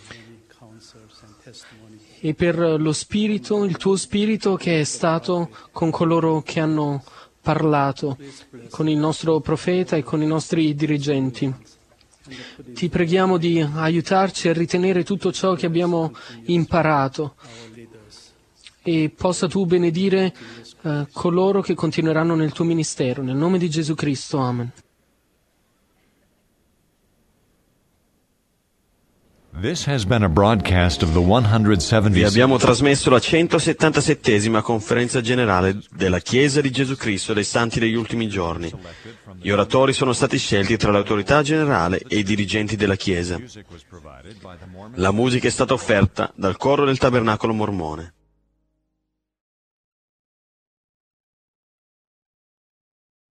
e per lo spirito, il tuo spirito che è stato con coloro che hanno parlato, con il nostro profeta e con i nostri dirigenti. Ti preghiamo di aiutarci a ritenere tutto ciò che abbiamo imparato e possa tu benedire eh, coloro che continueranno nel tuo ministero. Nel nome di Gesù Cristo. Amen. This has been a broadcast of the one hundred seventy. Vi abbiamo trasmesso la centosettantasettesima conferenza generale della Chiesa di Gesù Cristo dei Santi degli Ultimi Giorni. Gli oratori sono stati scelti tra l'autorità generale e i dirigenti della Chiesa. La musica è stata offerta dal coro del Tabernacolo Mormone.